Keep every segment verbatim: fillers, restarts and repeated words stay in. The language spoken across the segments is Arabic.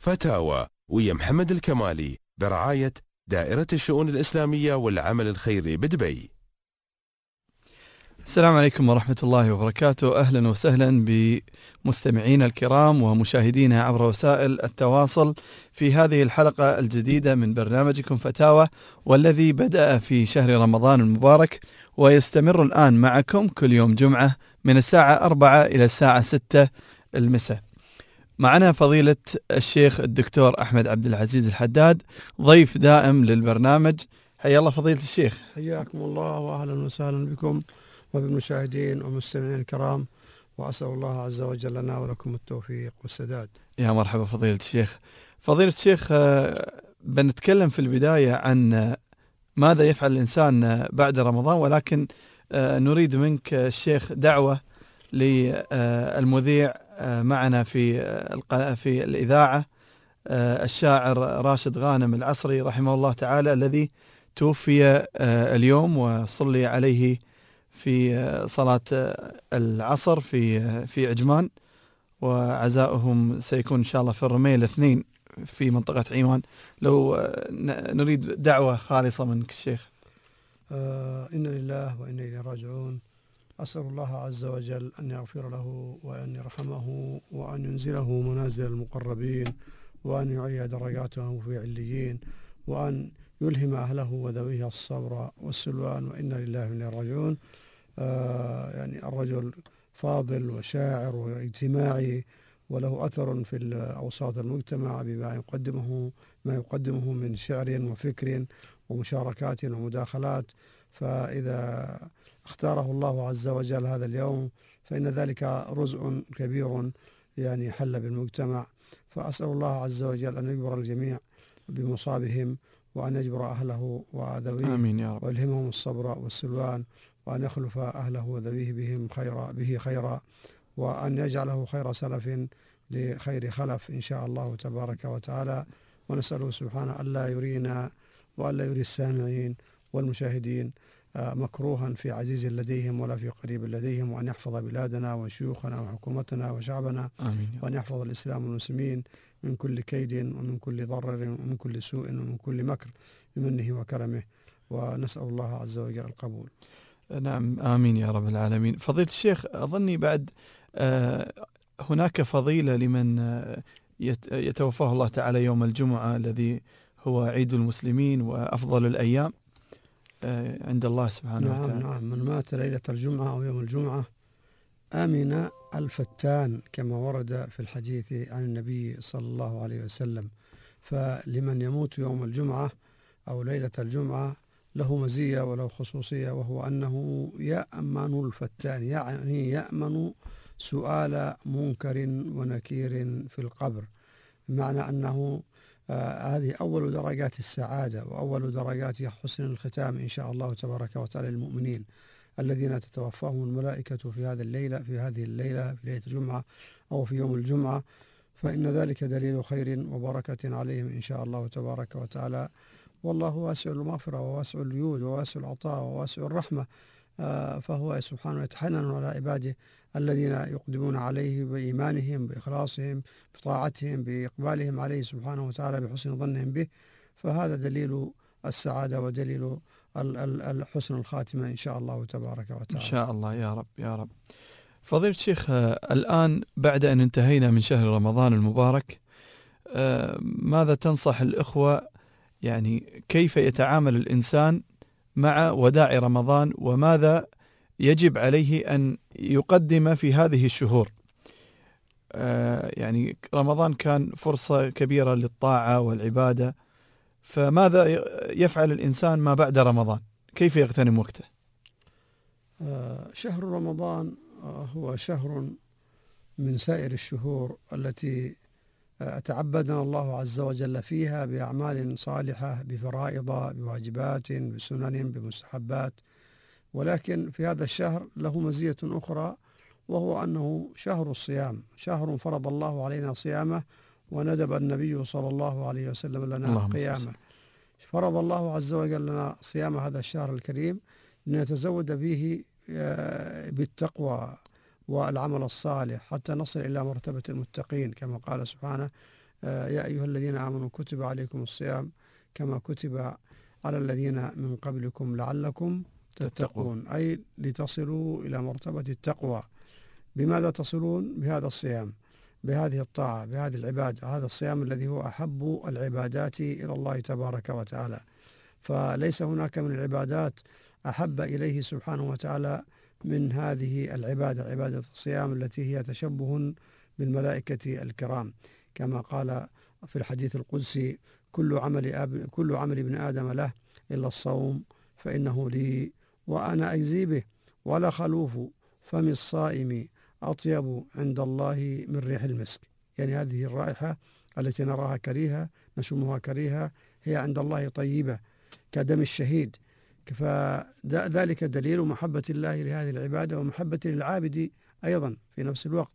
فتاوى ويا محمد الكمالي برعاية دائرة الشؤون الإسلامية والعمل الخيري بدبي. السلام عليكم ورحمة الله وبركاته. أهلا وسهلا بمستمعينا الكرام ومشاهدينا عبر وسائل التواصل في هذه الحلقة الجديدة من برنامجكم فتاوى، والذي بدأ في شهر رمضان المبارك ويستمر الآن معكم كل يوم جمعة من الساعة أربعة إلى الساعة ستة المساء. معنا فضيلة الشيخ الدكتور أحمد عبد العزيز الحداد، ضيف دائم للبرنامج. حيا الله فضيلة الشيخ. حياكم الله وأهلا وسهلا بكم وبالمشاهدين والمستمعين الكرام، وأسأل الله عز وجل لنا ولكم التوفيق والسداد. يا مرحبا فضيلة الشيخ. فضيلة الشيخ، بنتكلم في البداية عن ماذا يفعل الإنسان بعد رمضان، ولكن نريد منك الشيخ دعوة للمذيع معنا في في الإذاعة، الشاعر راشد غانم العصري رحمه الله تعالى، الذي توفي اليوم وصلي عليه في صلاة العصر في في عجمان، وعزاؤهم سيكون إن شاء الله في الرمية الاثنين في منطقة عيمان. لو نريد دعوة خالصة منك الشيخ. آه إنا لله وإنا إليه راجعون. أسأل الله عز وجل أن يغفر له وأن يرحمه وأن ينزله منازل المقربين، وأن يعلي درجاته في عليين، وأن يلهم أهله وذويه الصبر والسلوان، وإنا لله وإنا إليه راجعون. آه يعني الرجل فاضل وشاعر واجتماعي، وله أثر في أوساط المجتمع بما يقدمه ما يقدمه من شعر وفكر ومشاركات ومداخلات. فإذا اختاره الله عز وجل هذا اليوم فإن ذلك رزء كبير يعني حل بالمجتمع. فأسأل الله عز وجل أن يجبر الجميع بمصابهم، وأن يجبر أهله وذويه ويلهمهم الصبر والسلوان، وأن يخلف أهله وذويه بهم خيرا به خيرا، وأن يجعله خير سلف لخير خلف إن شاء الله تبارك وتعالى. ونسأله سبحانه ألا يرينا وألا يري السامعين والمشاهدين مكروها في عزيز لديهم ولا في قريب لديهم، وأن يحفظ بلادنا وشيوخنا وحكومتنا وشعبنا، وأن يحفظ الإسلام والمسلمين من كل كيد ومن كل ضرر ومن كل سوء ومن كل مكر بمنه وكرمه، ونسأل الله عز وجل القبول. نعم آمين يا رب العالمين. فضيلة الشيخ، أظني بعد هناك فضيلة لمن يتوفاه الله تعالى يوم الجمعة، الذي هو عيد المسلمين وأفضل الأيام عند الله سبحانه نعم وتعالى. نعم من مات ليلة الجمعة أو يوم الجمعة آمن الفتان، كما ورد في الحديث عن النبي صلى الله عليه وسلم. فلمن يموت يوم الجمعة أو ليلة الجمعة له مزية وله خصوصية، وهو أنه يأمن الفتان، يعني يأمن سؤال منكر ونكير في القبر، بمعنى أنه آه هذه أول درجات السعادة وأول درجات حسن الختام إن شاء الله تبارك وتعالى للمؤمنين الذين تتوفاهم الملائكة في هذه الليلة في هذه الليلة في ليلة الجمعة أو في يوم الجمعة، فإن ذلك دليل خير وبركة عليهم إن شاء الله تبارك وتعالى. والله واسع المغفرة وواسع الجود وواسع العطاء وواسع الرحمة، آه فهو سبحانه يتحنن على عباده الذين يقدمون عليه بإيمانهم بإخلاصهم بطاعتهم بإقبالهم عليه سبحانه وتعالى بحسن ظنهم به. فهذا دليل السعادة ودليل الحسن الخاتمة إن شاء الله تبارك وتعالى. إن شاء الله يا رب يا رب. فضيلة الشيخ، الآن بعد أن انتهينا من شهر رمضان المبارك، ماذا تنصح الإخوة، يعني كيف يتعامل الإنسان مع وداع رمضان، وماذا يجب عليه أن يقدم في هذه الشهور؟ يعني رمضان كان فرصة كبيرة للطاعة والعبادة، فماذا يفعل الإنسان ما بعد رمضان؟ كيف يغتنم وقته؟ شهر رمضان هو شهر من سائر الشهور التي تعبدنا الله عز وجل فيها بأعمال صالحة بفرائض بواجبات بسنن بمستحبات، ولكن في هذا الشهر له مزية أخرى، وهو أنه شهر الصيام، شهر فرض الله علينا صيامه وندب النبي صلى الله عليه وسلم لنا قيامه. فرض الله عز وجل لنا صيام هذا الشهر الكريم لنتزود به بالتقوى والعمل الصالح حتى نصل إلى مرتبة المتقين، كما قال سبحانه يا أيها الذين آمنوا كتب عليكم الصيام كما كتب على الذين من قبلكم لعلكم تتقون، أي لتصلوا إلى مرتبة التقوى. بماذا تصلون؟ بهذا الصيام، بهذه الطاعة، بهذه العبادة، هذا الصيام الذي هو أحب العبادات إلى الله تبارك وتعالى. فليس هناك من العبادات أحب إليه سبحانه وتعالى من هذه العبادة، عبادة الصيام التي هي تشبه بالملائكة الكرام، كما قال في الحديث القدسي: كل عمل أب... كل عمل ابن آدم له إلا الصوم فإنه لي وأنا أجزي به، ولا خلوف فم الصائم أطيب عند الله من ريح المسك. يعني هذه الرائحة التي نراها كريهة، نشمها كريهة، هي عند الله طيبة كدم الشهيد. فذلك دليل محبة الله لهذه العبادة ومحبة للعابد أيضا في نفس الوقت.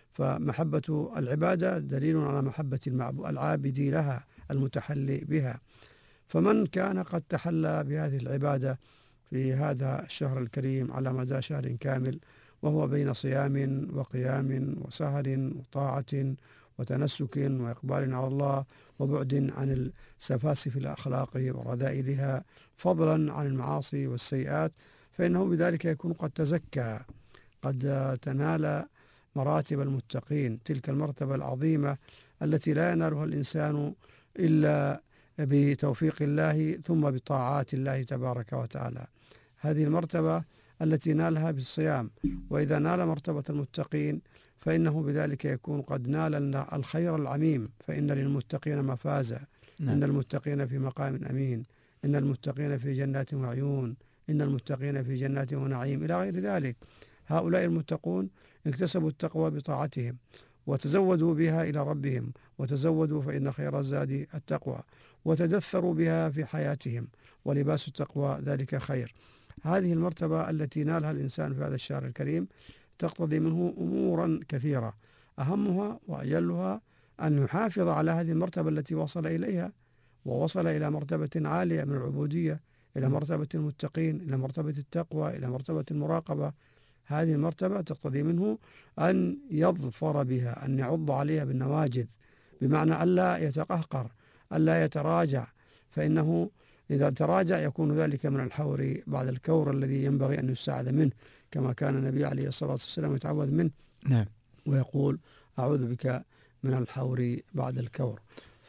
فمحبة العبادة دليل على محبة العابد لها المتحلي بها. فمن كان قد تحلى بهذه العبادة في هذا الشهر الكريم على مدى شهر كامل، وهو بين صيام وقيام وسهر وطاعة وتنسك وإقبال على الله وبعد عن السفاسف الأخلاق ورذائلها، فضلا عن المعاصي والسيئات، فإنه بذلك يكون قد تزكى، قد تنال مراتب المتقين، تلك المرتبة العظيمة التي لا ينالها الإنسان إلا بتوفيق الله ثم بطاعات الله تبارك وتعالى. هذه المرتبة التي نالها بالصيام، وإذا نال مرتبة المتقين فإنه بذلك يكون قد نال الخير العميم، فإن للمتقين مفازا. نعم. إن المتقين في مقام أمين، إن المتقين في جنات وعيون، إن المتقين في جنات ونعيم، إلى غير ذلك. هؤلاء المتقون اكتسبوا التقوى بطاعتهم وتزودوا بها إلى ربهم، وتزودوا فإن خير الزاد التقوى، وتدثروا بها في حياتهم، ولباس التقوى ذلك خير. هذه المرتبة التي نالها الإنسان في هذا الشهر الكريم تقتضي منه أمورا كثيرة، أهمها وأجلها أن يحافظ على هذه المرتبة التي وصل إليها، ووصل إلى مرتبة عالية من العبودية، إلى مرتبة المتقين، إلى مرتبة التقوى، إلى مرتبة المراقبة. هذه المرتبة تقتضي منه أن يظفر بها، أن يعض عليها بالنواجذ، بمعنى ألا يتقهقر، ألا يتراجع، فإنه إذا تراجع يكون ذلك من الحور بعد الكور الذي ينبغي أن يستعاذ منه، كما كان النبي عليه الصلاة والسلام يتعوذ منه. نعم. ويقول: أعوذ بك من الحور بعد الكور.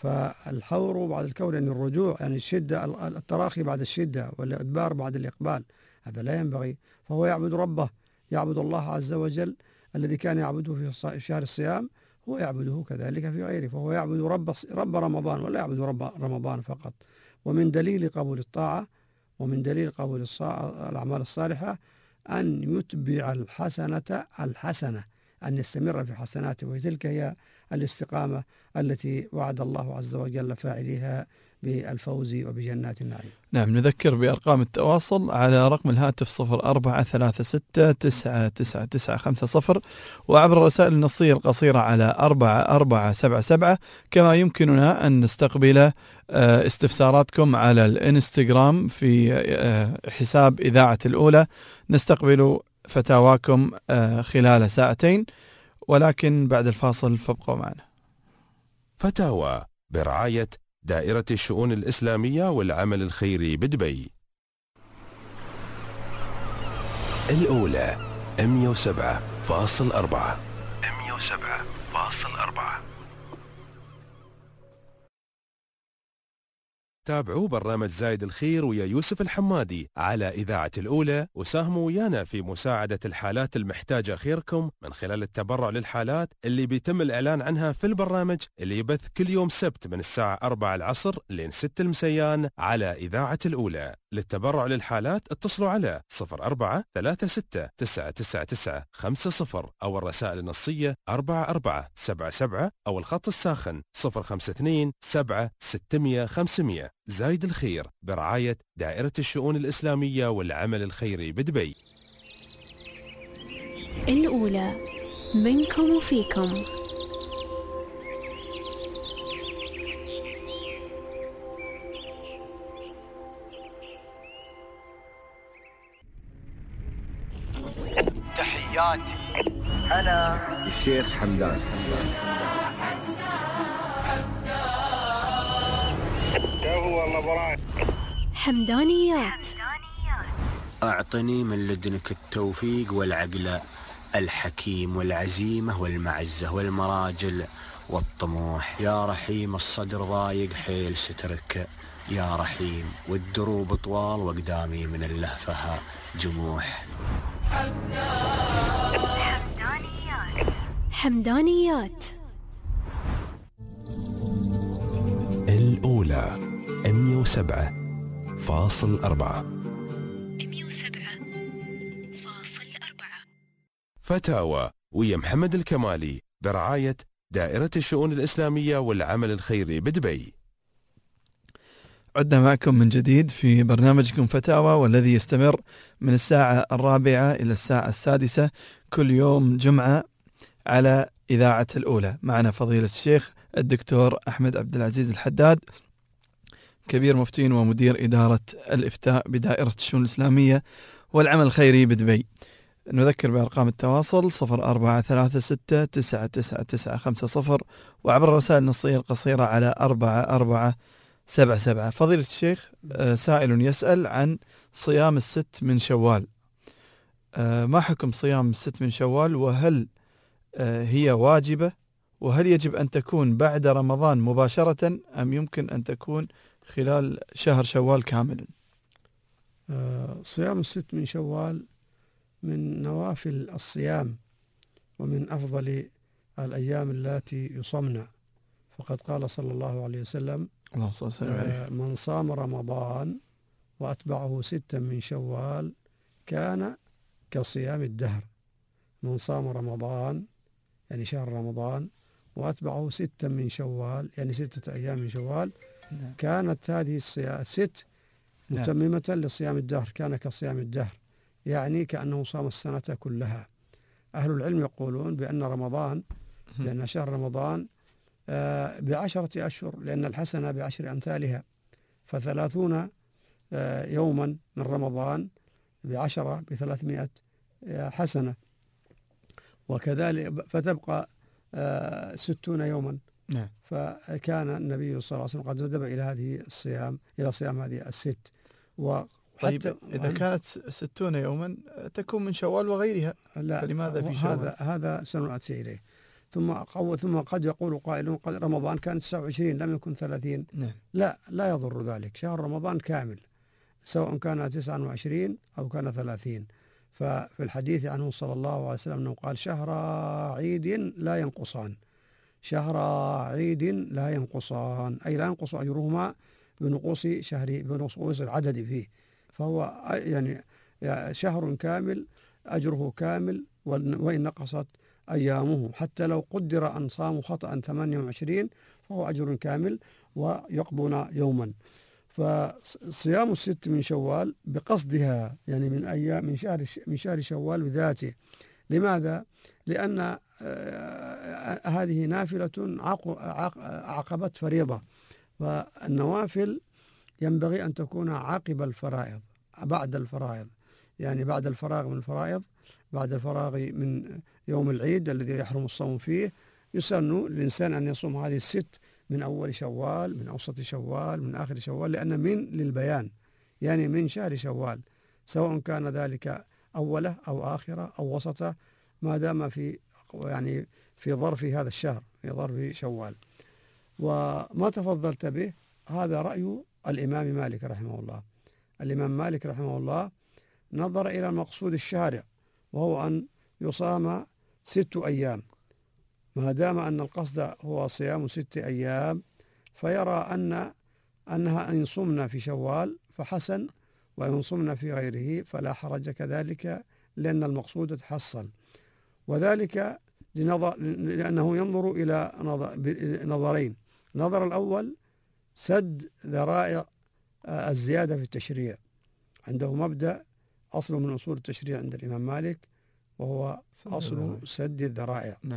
فالحور بعد الكور يعني الرجوع، يعني الشدة، التراخي بعد الشدة، والإدبار بعد الإقبال، هذا لا ينبغي. فهو يعبد ربه، يعبد الله عز وجل الذي كان يعبده في شهر الصيام، هو يعبده كذلك في غيره، فهو يعبد رب رب رمضان ولا يعبد رب رمضان فقط. ومن دليل قبول الطاعة ومن دليل قبول الأعمال الصالحة أن يتبع الحسنة الحسنة، أن يستمر في حسناته، وتلك هي الاستقامة التي وعد الله عز وجل فاعليها بالفوز وبجنات النعيم. نعم. نذكر بأرقام التواصل على رقم الهاتف صفر أربعة ثلاثة ستة تسعة تسعة تسعة خمسة صفر، وعبر الرسائل النصية القصيرة على أربعة أربعة سبعة سبعة. كما يمكننا أن نستقبل استفساراتكم على الانستغرام في حساب إذاعة الأولى، نستقبل فتاواكم خلال ساعتين، ولكن بعد الفاصل فابقوا معنا. فتاوى برعاية دائرة الشؤون الإسلامية والعمل الخيري بدبي. الأولى مئة وسبعة فاصل أربعة. مئة وسبعة فاصل أربعة. تابعوا برنامج زايد الخير ويا يوسف الحمادي على إذاعة الأولى، وساهموا ويانا في مساعدة الحالات المحتاجة خيركم من خلال التبرع للحالات اللي بيتم الإعلان عنها في البرنامج اللي يبث كل يوم سبت من الساعة أربعة العصر لين ستة المسيان على إذاعة الأولى. للتبرع للحالات اتصلوا على صفر أربعة ثلاثة ستة تسعة تسعة تسعة خمسة صفر أو الرسائل النصية أربعة أربعة سبعة سبعة أو الخط الساخن صفر خمسة اثنين سبعة ستمية خمسمية. زايد الخير برعاية دائرة الشؤون الإسلامية والعمل الخيري بدبي. الأولى منكم وفيكم. تحياتي أنا الشيخ حمدان. والله براي. حمدانيات. أعطني من لدنك التوفيق والعقل الحكيم والعزيمة والمعزة والمراجل والطموح يا رحيم. الصدر ضايق حيل سترك يا رحيم، والدروب طوال وقدامي من اللهفة جموح. حمدانيات. حمدانيات. الأولى مئة وسبعة فاصل أربعة. مئة وسبعة فاصل أربعة. فتاوى ويا محمد الكمالي برعاية دائرة الشؤون الإسلامية والعمل الخيري بدبي. عدنا معكم من جديد في برنامجكم فتاوى، والذي يستمر من الساعة الرابعة إلى الساعة السادسة كل يوم جمعة على إذاعة الأولى. معنا فضيلة الشيخ الدكتور أحمد عبد العزيز الحداد، كبير مفتين ومدير إدارة الإفتاء بدائرة الشؤون الإسلامية والعمل الخيري بدبي. نذكر بأرقام التواصل صفر أربعة ثلاثة ستة تسعة تسعة تسعة خمسة صفر، وعبر الرسائل النصية القصيرة على أربعة أربعة سبعة سبعة. فضيلة الشيخ، سائل يسأل عن صيام الست من شوال. ما حكم صيام الست من شوال، وهل هي واجبة، وهل يجب أن تكون بعد رمضان مباشرة أم يمكن أن تكون خلال شهر شوال كاملا؟ صيام الست من شوال من نوافل الصيام ومن أفضل الأيام التي يصمنا، فقد قال صلى الله عليه وسلم: اللهم صل وسلم عليه. من صام رمضان وأتبعه ستا من شوال كان كصيام الدهر. من صام رمضان يعني شهر رمضان وأتبعه ستا من شوال يعني ستة أيام من شوال كانت هذه الست متممة لصيام الدهر، كان كصيام الدهر، يعني كأنه صام السنة كلها. أهل العلم يقولون بأن رمضان لأن شهر رمضان بعشرة أشهر، لأن الحسنة بعشر أمثالها، فثلاثون يوما من رمضان بعشرة بثلاثمائة حسنة، وكذلك فتبقى ستون يوما. نعم. فكان النبي صلى الله عليه وسلم قد ندب إلى هذه الصيام إلى صيام هذه الست. طيب إذا كانت ستون يوما تكون من شوال وغيرها، لا، فلماذا في شوال؟ هذا هذا سنأتي إليه. ثم ثم قد يقول قائل قد رمضان كان تسعة وعشرين لم يكن ثلاثين. نعم. لا لا يضر ذلك، شهر رمضان كامل سواء كان تسعة وعشرين أو كان ثلاثين. ففي الحديث عنه صلى الله عليه وسلم أنه قال: شهر عيد لا ينقصان، شهر عيد لا ينقصان، أي لا ينقص أجرهما بنقوص شهر بنقوص العدد فيه، فهو يعني شهر كامل أجره كامل، وإن نقصت أيامه حتى لو قدر أن صاموا خطأ ثمانية وعشرين فهو أجر كامل ويقضون يوما. فصيام الست من شوال بقصدها يعني من أيام من شهر من شهر شوال بذاته. لماذا؟ لأن هذه نافلة عقبت فريضة، والنوافل ينبغي أن تكون عقب الفرائض، بعد الفرائض، يعني بعد الفراغ من الفرائض، بعد الفراغ من يوم العيد الذي يحرم الصوم فيه، يسن للإنسان أن يصوم هذه الست من أول شوال، من أوسط شوال، من آخر شوال، لأن من للبيان يعني من شهر شوال، سواء كان ذلك أوله أو آخره أو وسطه، ما دام في يعني في ظرف هذا الشهر، في ظرف شوال. وما تفضلت به هذا رأي الإمام مالك رحمه الله. الإمام مالك رحمه الله نظر إلى مقصود الشارع، وهو أن يصام ست أيام، ما دام أن القصد هو صيام ست أيام، فيرى أن أنها إن صمنا في شوال فحسن، وإن صمنا في غيره فلا حرج كذلك، لأن المقصود تحصل. وذلك لنظر لأنه ينظر إلى نظرين: النظر الأول سد ذرائع الزيادة في التشريع، عنده مبدأ أصل من أصول التشريع عند الإمام مالك، وهو أصل سد الذرائع. نعم.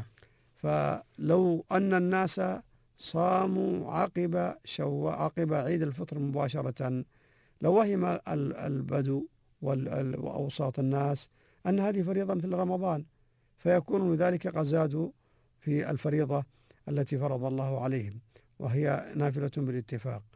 فلو أن الناس صاموا عقب شو عقب عيد الفطر مباشرة لوهم البدو وأوساط الناس أن هذه فريضة مثل رمضان، فيكون ذلك قد زادوا في الفريضة التي فرض الله عليهم، وهي نافلة بالاتفاق.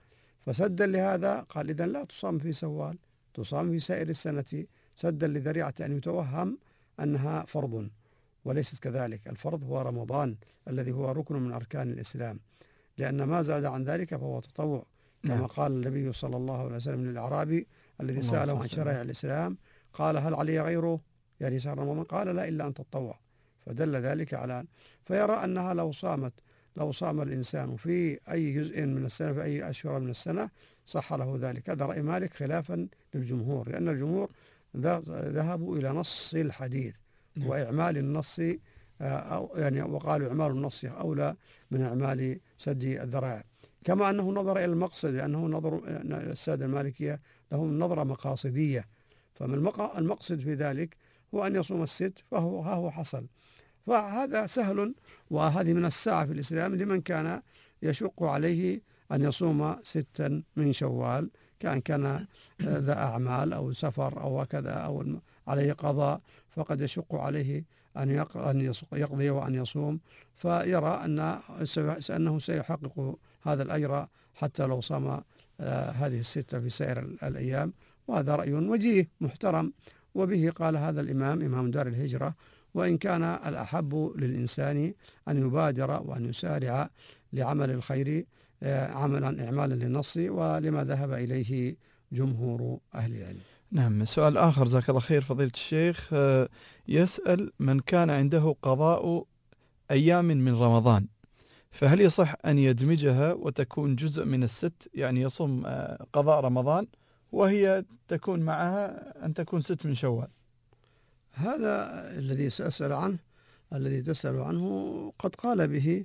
فسدا لهذا قال إذن لا تصام في سوال، تصام في سائر السنة، سدا لذريعة أن يتوهم أنها فرض، وليست كذلك. الفرض هو رمضان الذي هو ركن من أركان الإسلام، لأن ما زاد عن ذلك فهو تطوع، كما نعم. قال النبي صلى الله عليه وسلم للأعرابي الذي سأله عن شرائع الإسلام، قال هل علي غيره يعني شهر رمضان؟ قال لا إلا أن تطوع. فدل ذلك على، فيرى أنها لو صامت لو صام الإنسان في أي جزء من السنة في أي أشهر من السنة صح له ذلك. هذا رأي مالك خلافا للجمهور، لأن الجمهور ذهبوا إلى نص الحديث وإعمال النص، أو يعني وقالوا إعمال النص أولى من إعمال سد الذرائع، كما أنه نظر إلى المقصد، لأنه نظر السادة المالكية لهم نظرة مقاصدية، فمن المقصد في ذلك هو أن يصوم الست، فهو ها هو حصل. فهذا سهل، وهذه من الساعة في الإسلام لمن كان يشق عليه أن يصوم ستا من شوال، كان كان ذا أعمال أو سفر أو كذا أو عليه قضاء، فقد يشق عليه أن يقضي وأن يصوم، فيرى أن أنه سيحقق هذا الأجر حتى لو صام هذه الستة في سائر الأيام. وهذا رأي وجيه محترم، وبه قال هذا الإمام إمام دار الهجرة، وإن كان الأحب للإنسان أن يبادر وأن يسارع لعمل الخير عملا إعمالا للنص، ولما ذهب إليه جمهور أهل العلم. نعم. سؤال آخر جزاك الله خير فضيلة الشيخ، يسأل من كان عنده قضاء أيام من رمضان، فهل يصح أن يدمجها وتكون جزء من الست، يعني يصوم قضاء رمضان وهي تكون معها أن تكون ست من شوال؟ هذا الذي سأسأل عنه الذي تسأل عنه قد قال به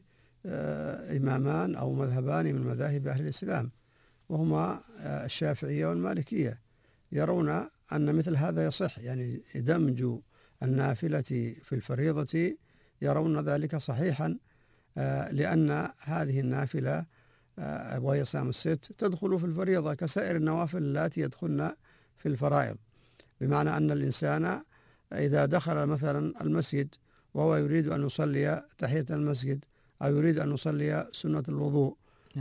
إمامان أو مذهبان من مذاهب أهل الإسلام، وهما الشافعية والمالكية، يرون أن مثل هذا يصح، يعني دمج النافلة في الفريضة، يرون ذلك صحيحا، لأن هذه النافلة وهي صيام الست تدخل في الفريضة كسائر النوافل التي يدخلن في الفرائض، بمعنى أن الإنسان إذا دخل مثلا المسجد وهو يريد أن يصلي تحية المسجد أو يريد أن يصلي سنة الوضوء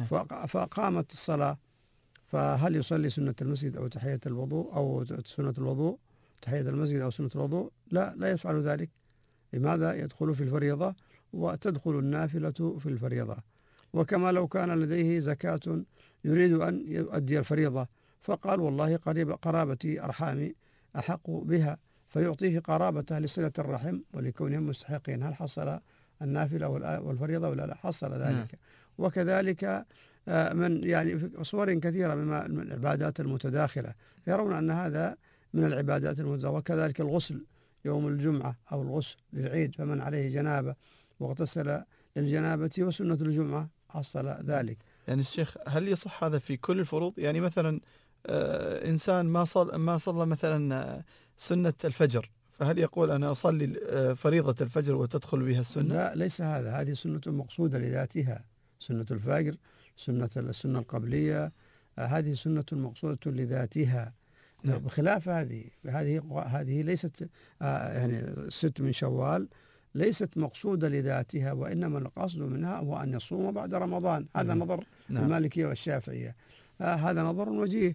فقامت الصلاة، فهل يصلي سنة المسجد أو تحية الوضوء أو سنة الوضوء تحية المسجد أو سنة الوضوء؟ لا لا يفعل ذلك. لماذا؟ يدخل في الفريضة وتدخل النافلة في الفريضة. وكما لو كان لديه زكاة يريد أن يؤدي الفريضة، فقال والله قريب قرابتي أرحامي أحق بها، فيعطيه قرابته لصلة الرحم ولكونهم مستحقين. هل حصل النافلة والفريضة ولا لا؟ حصل ذلك. وكذلك من يعني في صور كثيرة من العبادات المتداخلة يرون أن هذا من العبادات المتداخلة. وكذلك الغسل يوم الجمعة أو الغسل للعيد، فمن عليه جنابة واغتسل للجنابة وسنة الجمعة حصل ذلك. يعني الشيخ هل يصح هذا في كل الفروض؟ يعني مثلا آه إنسان ما صل ما صلى مثلا سنة الفجر، فهل يقول أنا أصلي فريضة الفجر وتدخل بها السنة؟ لا، ليس هذا، هذه سنة مقصودة لذاتها، سنة الفجر، سنة السنة القبلية، هذه سنة مقصودة لذاتها. نعم. بخلاف هذه هذه هذه ليست يعني ست من شوال ليست مقصودة لذاتها، وإنما القصد منها هو أن يصوم بعد رمضان. هذا نعم. نظر نعم. المالكية والشافعية، هذا نظر وجيه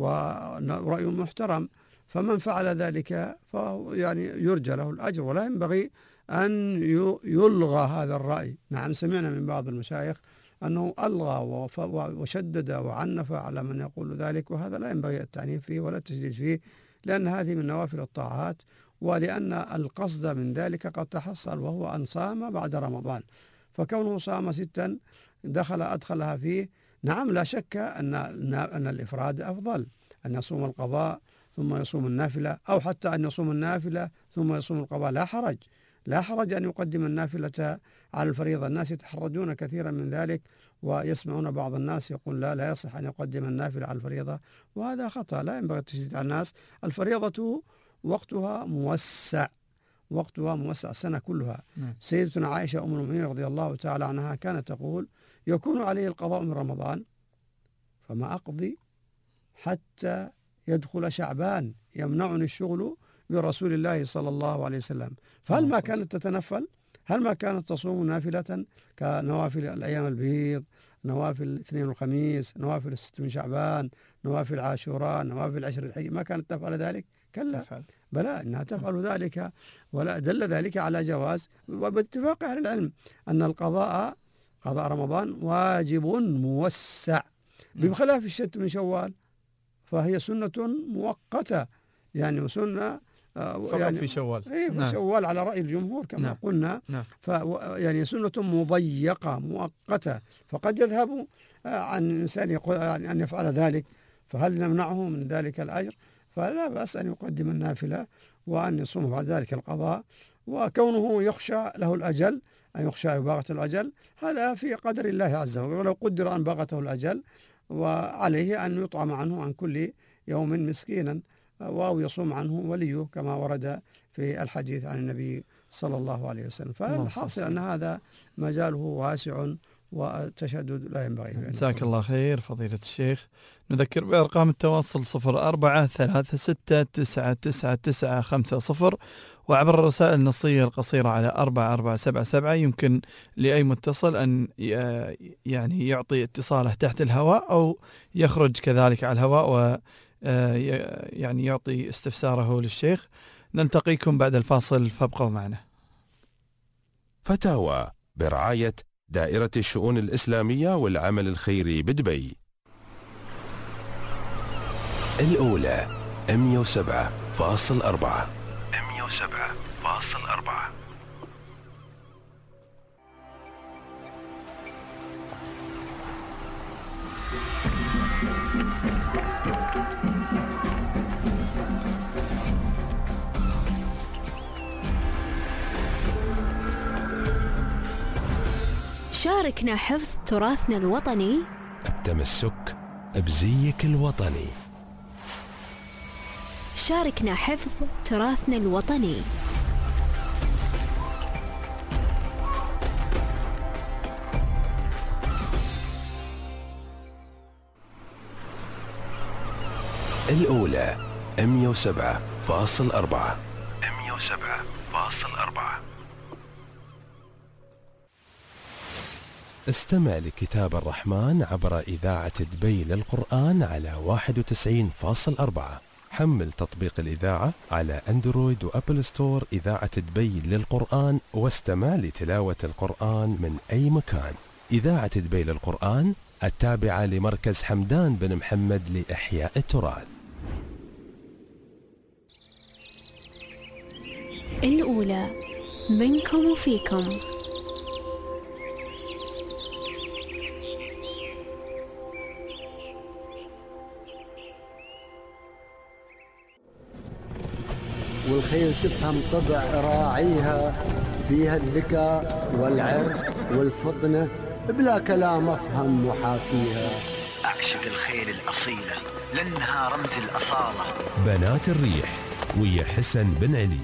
ورأي محترم. فمن فعل ذلك فهو يعني يرجى له الأجر، ولا ينبغي أن يلغى هذا الرأي. نعم، سمعنا من بعض المشايخ أنه ألغى وشدد وعنف على من يقول ذلك، وهذا لا ينبغي التعنيف فيه ولا التشديد فيه، لأن هذه من نوافل الطاعات، ولأن القصد من ذلك قد تحصل، وهو أن صام بعد رمضان. فكونه صام ستا دخل أدخلها فيه، نعم لا شك أن أن الإفراد أفضل، أن يصوم القضاء ثم يصوم النافلة، أو حتى أن يصوم النافلة ثم يصوم القضاء، لا حرج لا حرج أن يقدم النافلة على الفريضة. الناس يتحرجون كثيرا من ذلك، ويسمعون بعض الناس يقول لا لا يصح أن يقدم النافلة على الفريضة، وهذا خطأ، لا ينبغي التشديد على الناس. الفريضة وقتها موسع، وقتها موسع السنة كلها. م. سيدتنا عائشة أم المؤمنين رضي الله تعالى عنها كانت تقول يكون عليه القضاء من رمضان فما أقضي حتى يدخل شعبان يمنعني الشغل برسول الله صلى الله عليه وسلم. فهل ما كانت تتنفل؟ هل ما كانت تصوم نافلة كنوافل الأيام البيض نوافل الاثنين والخميس، نوافل الست من شعبان، نوافل عاشوراء، نوافل عشر الحج، ما كانت تفعل ذلك؟ كلا، تفعل. بلى إنها تفعل ذلك، ولا دل ذلك على جواز. وباتفاق أهل العلم أن القضاء قضاء رمضان واجب موسع، بخلاف الست من شوال فهي سنة مؤقتة، يعني سنة فقط يعني في شوال. إيه في نعم. شوال على رأي الجمهور كما نعم. قلنا. نعم. ف يعني سنة مضيقة مؤقتة، فقد يذهب عن الإنسان أن يفعل ذلك، فهل نمنعه من ذلك الأجر؟ فلا بأس أن يقدم النافلة وأن يصوم بعد ذلك القضاء، وكونه يخشى له الأجل، أن يخشى إباغة الأجل، هذا في قدر الله عز وجل، ولو قدر أن باغته الأجل وعليه أن يطعم عنه عن كل يوم مسكينا، أو يصوم عنه وليه كما ورد في الحديث عن النبي صلى الله عليه وسلم. فالحاصل أن هذا مجاله واسع والتشدد لا ينبغي. جزاك الله خير فضيلة الشيخ. نذكر بأرقام التواصل صفر أربعة ثلاثة ستة تسعة تسعة تسعة خمسة صفر، وعبر الرسائل النصية القصيرة على أربعة أربعة سبعة سبعة. يمكن لأي متصل أن يعني يعطي اتصاله تحت الهواء أو يخرج كذلك على الهواء و يعني يعطي استفساره للشيخ. نلتقيكم بعد الفاصل فابقوا معنا. فتاوى برعاية دائرة الشؤون الإسلامية والعمل الخيري بدبي. الأولى مئة وسبعة فاصل أربعة. مئة وسبعة فاصل أربعة. شاركنا حفظ تراثنا الوطني التمسك بزيك الوطني. شاركنا حفظ تراثنا الوطني. الأولى مئة وسبعة فاصل أربعة. مئة وسبعة فاصل أربعة. استمع لكتاب الرحمن عبر إذاعة دبي للقرآن على واحد وتسعين فاصل أربعة. حمل تطبيق الإذاعة على أندرويد وأبل ستور إذاعة دبي للقرآن، واستمع لتلاوة القرآن من أي مكان. إذاعة دبي للقرآن التابعة لمركز حمدان بن محمد لإحياء التراث. الأولى منكم وفيكم. والخيل تفهم طبع راعيها، فيها الذكاء والعرق والفطنة، بلا كلام أفهم محاكيها. أعشق الخيل الأصيلة لأنها رمز الأصالة. بنات الريح ويا حسن بن علي.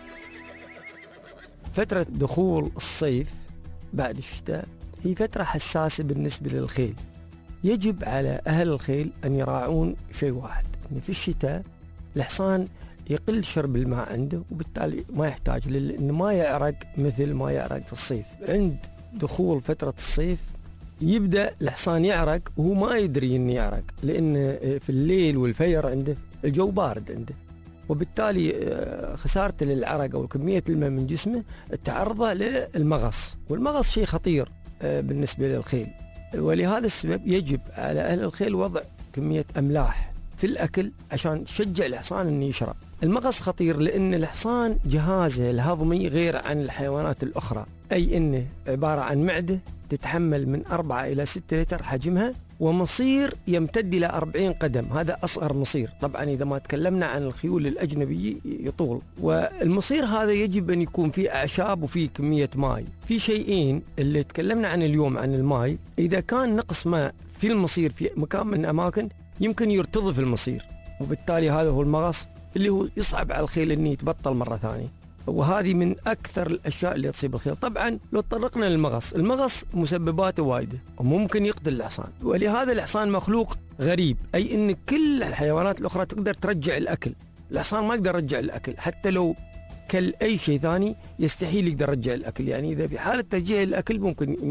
فترة دخول الصيف بعد الشتاء هي فترة حساسة بالنسبة للخيل. يجب على أهل الخيل أن يراعون شيء واحد، أن في الشتاء الحصان يقل شرب الماء عنده، وبالتالي ما يحتاج لأنه ما يعرق مثل ما يعرق في الصيف. عند دخول فترة الصيف يبدأ الحصان يعرق وهو ما يدري أنه يعرق، لأن في الليل والفجر عنده الجو بارد عنده، وبالتالي خسارته للعرق أو كمية الماء من جسمه تعرضه للمغص، والمغص شيء خطير بالنسبة للخيل. ولهذا السبب يجب على أهل الخيل وضع كمية أملاح في الأكل عشان تشجع الحصان أنه يشرب. المغص خطير لأن الحصان جهازه الهضمي غير عن الحيوانات الأخرى، أي أنه عبارة عن معدة تتحمل من أربعة إلى ستة لتر حجمها، ومصير يمتد إلى أربعين قدم، هذا أصغر مصير. طبعا إذا ما تكلمنا عن الخيول الأجنبية يطول، والمصير هذا يجب أن يكون فيه أعشاب وفيه كمية ماء. في شيئين اللي تكلمنا عن اليوم عن الماء، إذا كان نقص ماء في المصير في مكان من الأماكن يمكن يرتضف المصير، وبالتالي هذا هو المغص اللي هو يصعب على الخيل أن يتبطل مرة ثانية، وهذه من أكثر الأشياء اللي تصيب الخيل. طبعا لو تطرقنا للمغص، المغص مسبباته وايدة وممكن يقتل الحصان، ولهذا الحصان مخلوق غريب، أي أن كل الحيوانات الأخرى تقدر ترجع الأكل، الحصان ما يقدر يرجع الأكل، حتى لو كل أي شيء ثاني يستحيل يقدر يرجع الأكل، يعني إذا في حالة ترجيع الأكل ممكن يموت.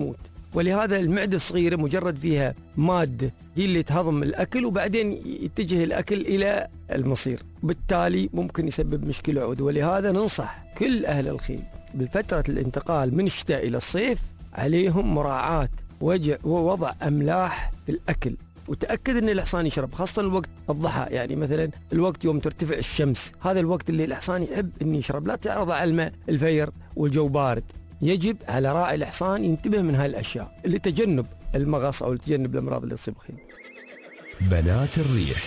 ولهذا المعدة الصغيرة مجرد فيها مادة هي اللي تهضم الأكل وبعدين يتجه الأكل إلى المصير، بالتالي ممكن يسبب مشكلة عود. ولهذا ننصح كل أهل الخيل بالفترة الانتقال من الشتاء إلى الصيف عليهم مراعاة ووضع أملاح في الأكل، وتأكد أن الحصان يشرب، خاصة الوقت الضحى، يعني مثلا الوقت يوم ترتفع الشمس، هذا الوقت اللي الحصان يحب أن يشرب. لا تعرض على الماء الفير والجو بارد. يجب على راعي الحصان ينتبه من هاي الأشياء لتجنب المغص أو لتجنب الأمراض اللي تصيب الخيل. بنات الريح.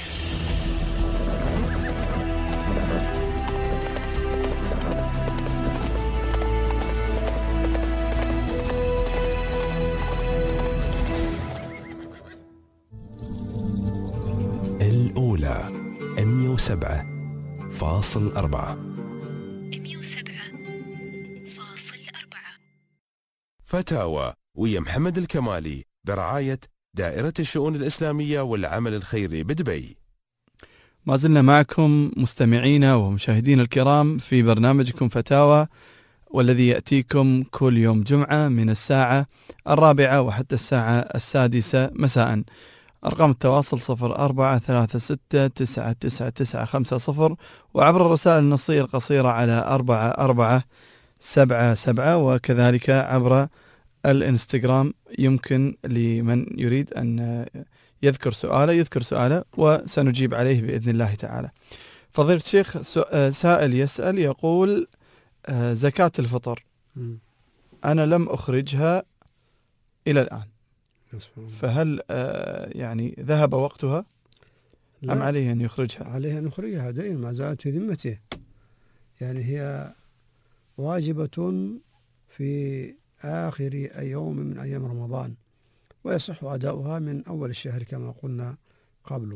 الأولى مئة وسبعة فاصل أربعة. مئة وسبعة فاصل أربعة. فتاوى ويا محمد الكمالي برعاية دائرة الشؤون الإسلامية والعمل الخيري بدبي. ما زلنا معكم مستمعينا ومشاهدينا الكرام في برنامجكم فتاوى، والذي يأتيكم كل يوم جمعة من الساعة الرابعة وحتى الساعة السادسة مساء. أرقام التواصل صفر أربعة ثلاثة ستة تسعة تسعة تسعة خمسة صفر، وعبر الرسائل النصية القصيرة على أربعة أربعة سبعة سبعة، وكذلك عبر الانستغرام. يمكن لمن يريد أن يذكر سؤاله يذكر سؤاله وسنجيب عليه بإذن الله تعالى. فضيلة الشيخ، سائل يسأل يقول: زكاة الفطر أنا لم أخرجها إلى الآن، فهل يعني ذهب وقتها أم عليه أن يخرجها؟ عليه أن يخرجها دين، ما زالت في ذمته، يعني هي واجبة في آخر يوم من أيام رمضان، ويصح أداؤها من أول الشهر كما قلنا قبل.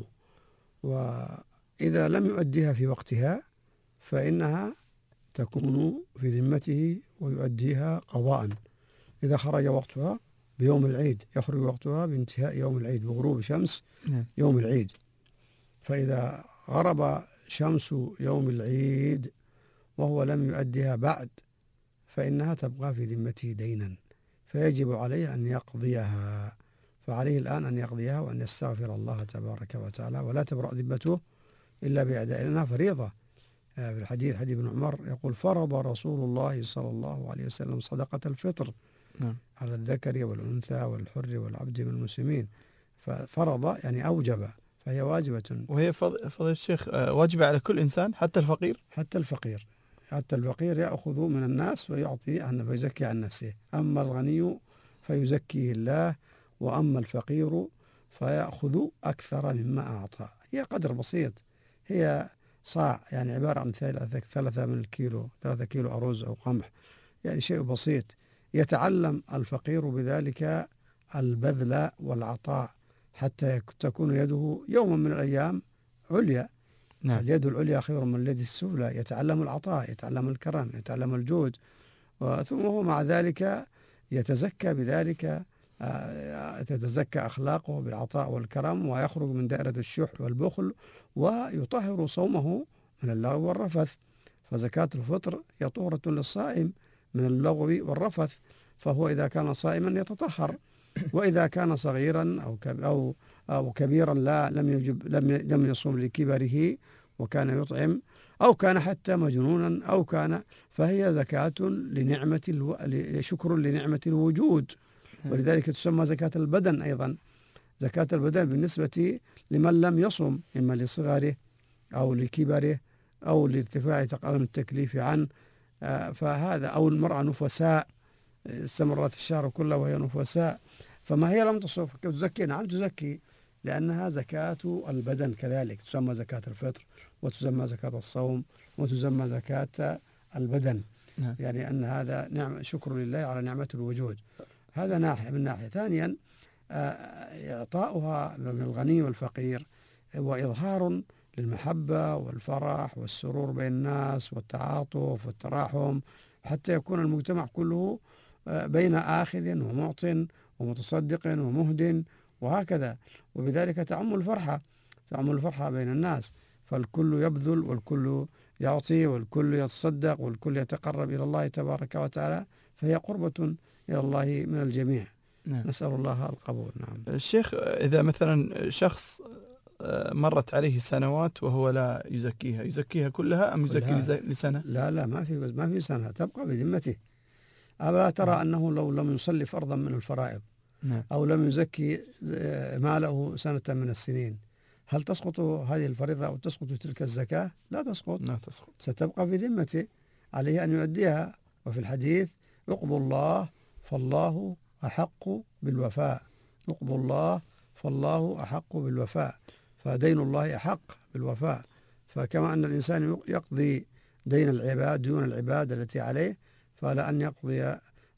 وإذا لم يؤديها في وقتها فإنها تكون في ذمته ويؤديها قضاء. إذا خرج وقتها بيوم العيد يخرج وقتها بانتهاء يوم العيد بغروب شمس يوم العيد، فإذا غرب شمس يوم العيد وهو لم يؤديها بعد فإنها تبقى في ذمته دينا، فيجب عليه أن يقضيها. فعليه الآن أن يقضيها وأن يستغفر الله تبارك وتعالى، ولا تبرأ ذمته إلا بأداء، لأنها فريضة. في الحديث حديث ابن عمر يقول: فرض رسول الله صلى الله عليه وسلم صدقة الفطر نعم. على الذكر والأنثى والحر والعبد من المسلمين. ففرض يعني أوجب، فهي واجبة. وهي فضيلة الشيخ واجبة على كل إنسان حتى الفقير؟ حتى الفقير حتى الفقير يأخذ من الناس ويعطي عنه فيزكي عن نفسه. أما الغني فيزكيه الله، وأما الفقير فيأخذ أكثر مما أعطى. هي قدر بسيط، هي صاع، يعني عبارة عن ثلاثة من الكيلو، ثلاثة كيلو أرز أو قمح، يعني شيء بسيط. يتعلم الفقير بذلك البذل والعطاء حتى تكون يده يوما من الأيام عليا. نعم. اليد العليا خير من اليد السفلى. يتعلم العطاء، يتعلم الكرم، يتعلم الجود، ثم هو مع ذلك يتزكى بذلك، تتزكى أخلاقه بالعطاء والكرم، ويخرج من دائرة الشح والبخل، ويطهر صومه من اللغو والرفث. فزكاة الفطر هي طهرة للصائم من اللغو والرفث، فهو إذا كان صائما يتطهر، وإذا كان صغيرا أو أو أو كبيرا لا لم يجب لم لم يصوم لكبره وكان يطعم، أو كان حتى مجنونا، أو كان فهي زكاة لنعمة الو... شكر لنعمة الوجود، ولذلك تسمى زكاة البدن أيضا. زكاة البدن بالنسبة لمن لم يصم، إما لصغره أو لكبره أو لارتفاع تقدم التكليف عنه، فهذا أو المرأة نفساء استمرت الشهر كله وهي نفساء، فما هي لم تصوم تزكي. نعم تزكي، لأنها زكاة البدن كذلك، تسمى زكاة الفطر وتسمى زكاة الصوم وتسمى زكاة البدن. نعم. يعني أن هذا نعم شكر لله على نعمة الوجود. هذا ناحية. من ناحية ثانيا إعطاؤها من الغني والفقير هو إظهار للمحبة والفرح والسرور بين الناس والتعاطف والتراحم، حتى يكون المجتمع كله بين آخذ ومعط ومتصدق ومهد وهكذا، وبذلك تعم الفرحة تعم الفرحة بين الناس، فالكل يبذل والكل يعطي والكل يتصدق والكل يتقرب إلى الله تبارك وتعالى، فهي قربة إلى الله من الجميع. نعم. نسأل الله القبول. نعم. الشيخ، إذا مثلا شخص مرت عليه سنوات وهو لا يزكيها، يزكيها كلها أم يزكي لسنة؟ لا لا ما في ما في سنة، تبقى بذمته. ألا ترى نعم. أنه لو لم يصلي فرضا من الفرائض نعم. أو لم يزكي ماله سنة من السنين، هل تسقط هذه الفريضة أو تسقط تلك الزكاة؟ لا تسقط. لا تسقط، ستبقى في ذمته، عليه أن يؤديها. وفي الحديث: يقضى الله فالله أحق بالوفاء، يقضى الله فالله أحق بالوفاء، فدين الله أحق بالوفاء. فكما أن الإنسان يقضي دين العباد، ديون العباد التي عليه، فلا أن يقضي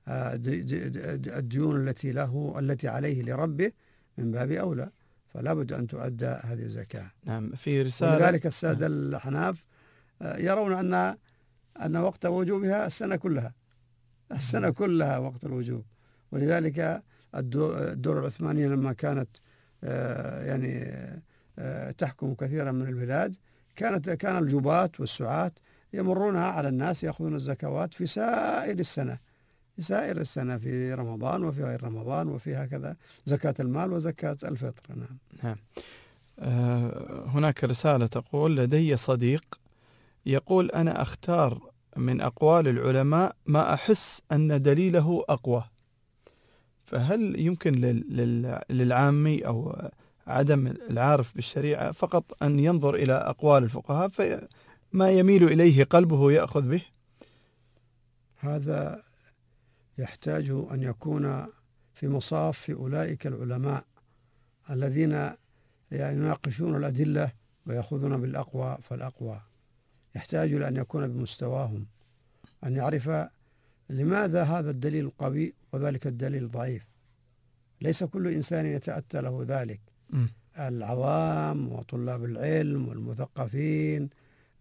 الديون التي له التي عليه لربه من باب أولى، فلا بد أن تؤدى هذه الزكاة. نعم. في رسالة. ولذلك السادة الأحناف يرون أن أن وقت وجوبها السنة كلها، السنة كلها وقت الوجوب. ولذلك الدولة العثمانية لما كانت يعني تحكم كثيرا من البلاد، كانت كان الجباة والسعاة يمرونها على الناس يأخذون الزكوات في سائر السنة، في سائر السنة، في رمضان وفي غير رمضان، وفي هكذا زكاة المال وزكاة الفطر. نعم. نعم. أه هناك رسالة تقول: لدي صديق يقول أنا أختار من أقوال العلماء ما أحس أن دليله أقوى، فهل يمكن للعامي أو عدم العارف بالشريعة فقط أن ينظر إلى أقوال الفقهاء فما يميل إليه قلبه يأخذ به؟ هذا يحتاج أن يكون في مصاف أولئك العلماء الذين يناقشون الأدلة ويأخذون بالأقوى فالأقوى. يحتاج لأن يكون بمستواهم، أن يعرف لماذا هذا الدليل قوي وذلك الدليل ضعيف. ليس كل إنسان يتأتى له ذلك. م. العوام وطلاب العلم والمثقفين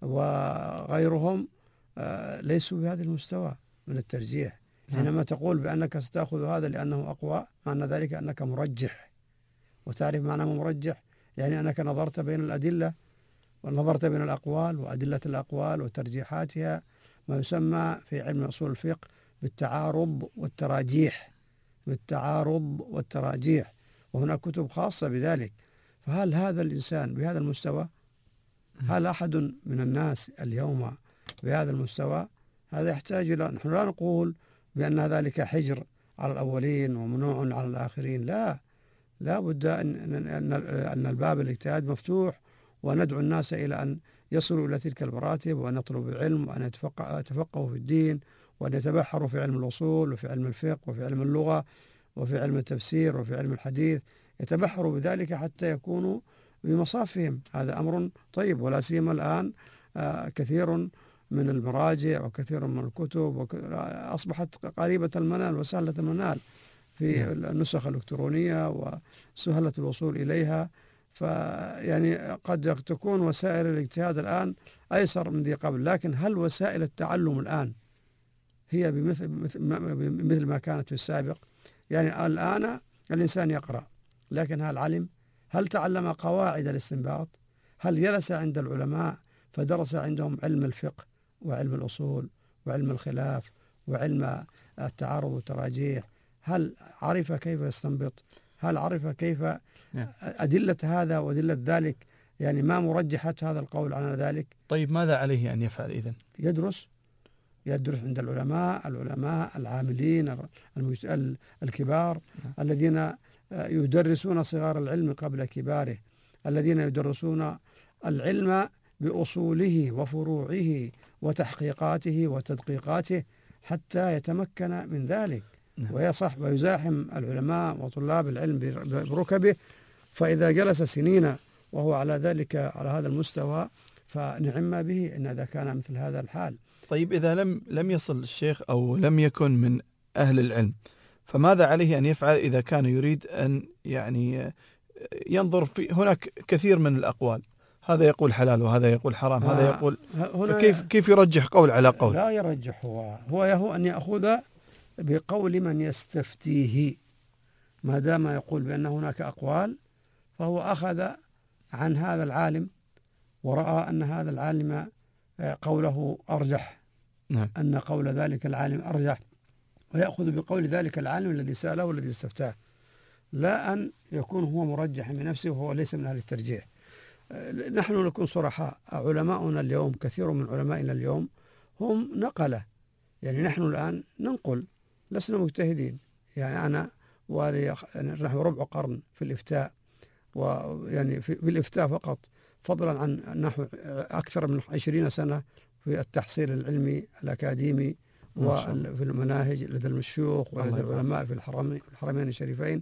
وغيرهم ليسوا بهذا المستوى من الترجيح. حينما تقول بأنك ستأخذ هذا لأنه أقوى، معنى ذلك أنك مرجح. وتعرف معنى مرجح؟ يعني أنك نظرت بين الأدلة ونظرت بين الأقوال وأدلة الأقوال وترجيحاتها، ما يسمى في علم أصول الفقه بالتعارض والتراجيح، بالتعارض والتراجيح، وهناك كتب خاصة بذلك. فهل هذا الإنسان بهذا المستوى؟ هل أحد من الناس اليوم بهذا المستوى؟ هذا يحتاج إلى، نحن لا نقول بأن ذلك حجر على الأولين ومنوع على الآخرين، لا، لا بد أن, أن, أن الباب الاجتهاد مفتوح، وندعو الناس إلى أن يصلوا إلى تلك المراتب، وأن يطلبوا العلم، وأن يتفقهوا في الدين، وأن يتبحروا في علم الأصول وفي علم الفقه وفي علم اللغة وفي علم التفسير وفي علم الحديث، يتبحروا بذلك حتى يكونوا بمصافهم. هذا أمر طيب، ولا سيما الآن كثير من المراجع وكثير من الكتب أصبحت قريبة المنال وسهلة المنال في النسخ الإلكترونية وسهلة الوصول إليها. فيعني قد تكون وسائل الاجتهاد الآن أيسر من ذي قبل، لكن هل وسائل التعلم الآن هي بمثل مثل ما كانت في السابق؟ يعني الآن الإنسان يقرأ، لكن هل علم؟ هل تعلم قواعد الاستنباط؟ هل جلس عند العلماء فدرس عندهم علم الفقه وعلم الأصول وعلم الخلاف وعلم التعارض والتراجيح؟ هل عرف كيف يستنبط؟ هل عرف كيف أدلة هذا وأدلة ذلك؟ يعني ما مرجحة هذا القول على ذلك؟ طيب ماذا عليه أن يفعل إذن؟ يدرس يدرس عند العلماء العلماء العاملين الكبار الذين يدرسون صغار العلم قبل كباره، الذين يدرسون العلم بأصوله وفروعه وتحقيقاته وتدقيقاته حتى يتمكن من ذلك ويصح ويزاحم العلماء وطلاب العلم بركبه. فإذا جلس سنين وهو على ذلك على هذا المستوى فنعم به إن إذا كان مثل هذا الحال. طيب إذا لم لم يصل الشيخ أو لم يكن من أهل العلم، فماذا عليه أن يفعل إذا كان يريد أن يعني ينظر في هناك كثير من الأقوال، هذا يقول حلال وهذا يقول حرام، هذا يقول، كيف كيف يرجح قول على قول؟ لا يرجح، هو هو يهو أن يأخذ بقول من يستفتيه، ما دام يقول بأن هناك أقوال فهو أخذ عن هذا العالم ورأى أن هذا العالم قوله أرجح، نعم. أن قول ذلك العالم أرجح، ويأخذ بقول ذلك العالم الذي سأله والذي استفتاه، لا أن يكون هو مرجحا بنفسه وهو ليس من أهل الترجيح. نحن نكون صرحاء، علماؤنا اليوم كثير من علمائنا اليوم هم نقلة، يعني نحن الآن ننقل لسنا مجتهدين. يعني أنا ولي نحن ربع قرن في الإفتاء، ويعني في الإفتاء فقط، فضلا عن نحو أكثر من عشرين سنة في التحصيل العلمي الأكاديمي وفي المناهج لدى الشيوخ ولدى العلماء في الحرمين الشريفين.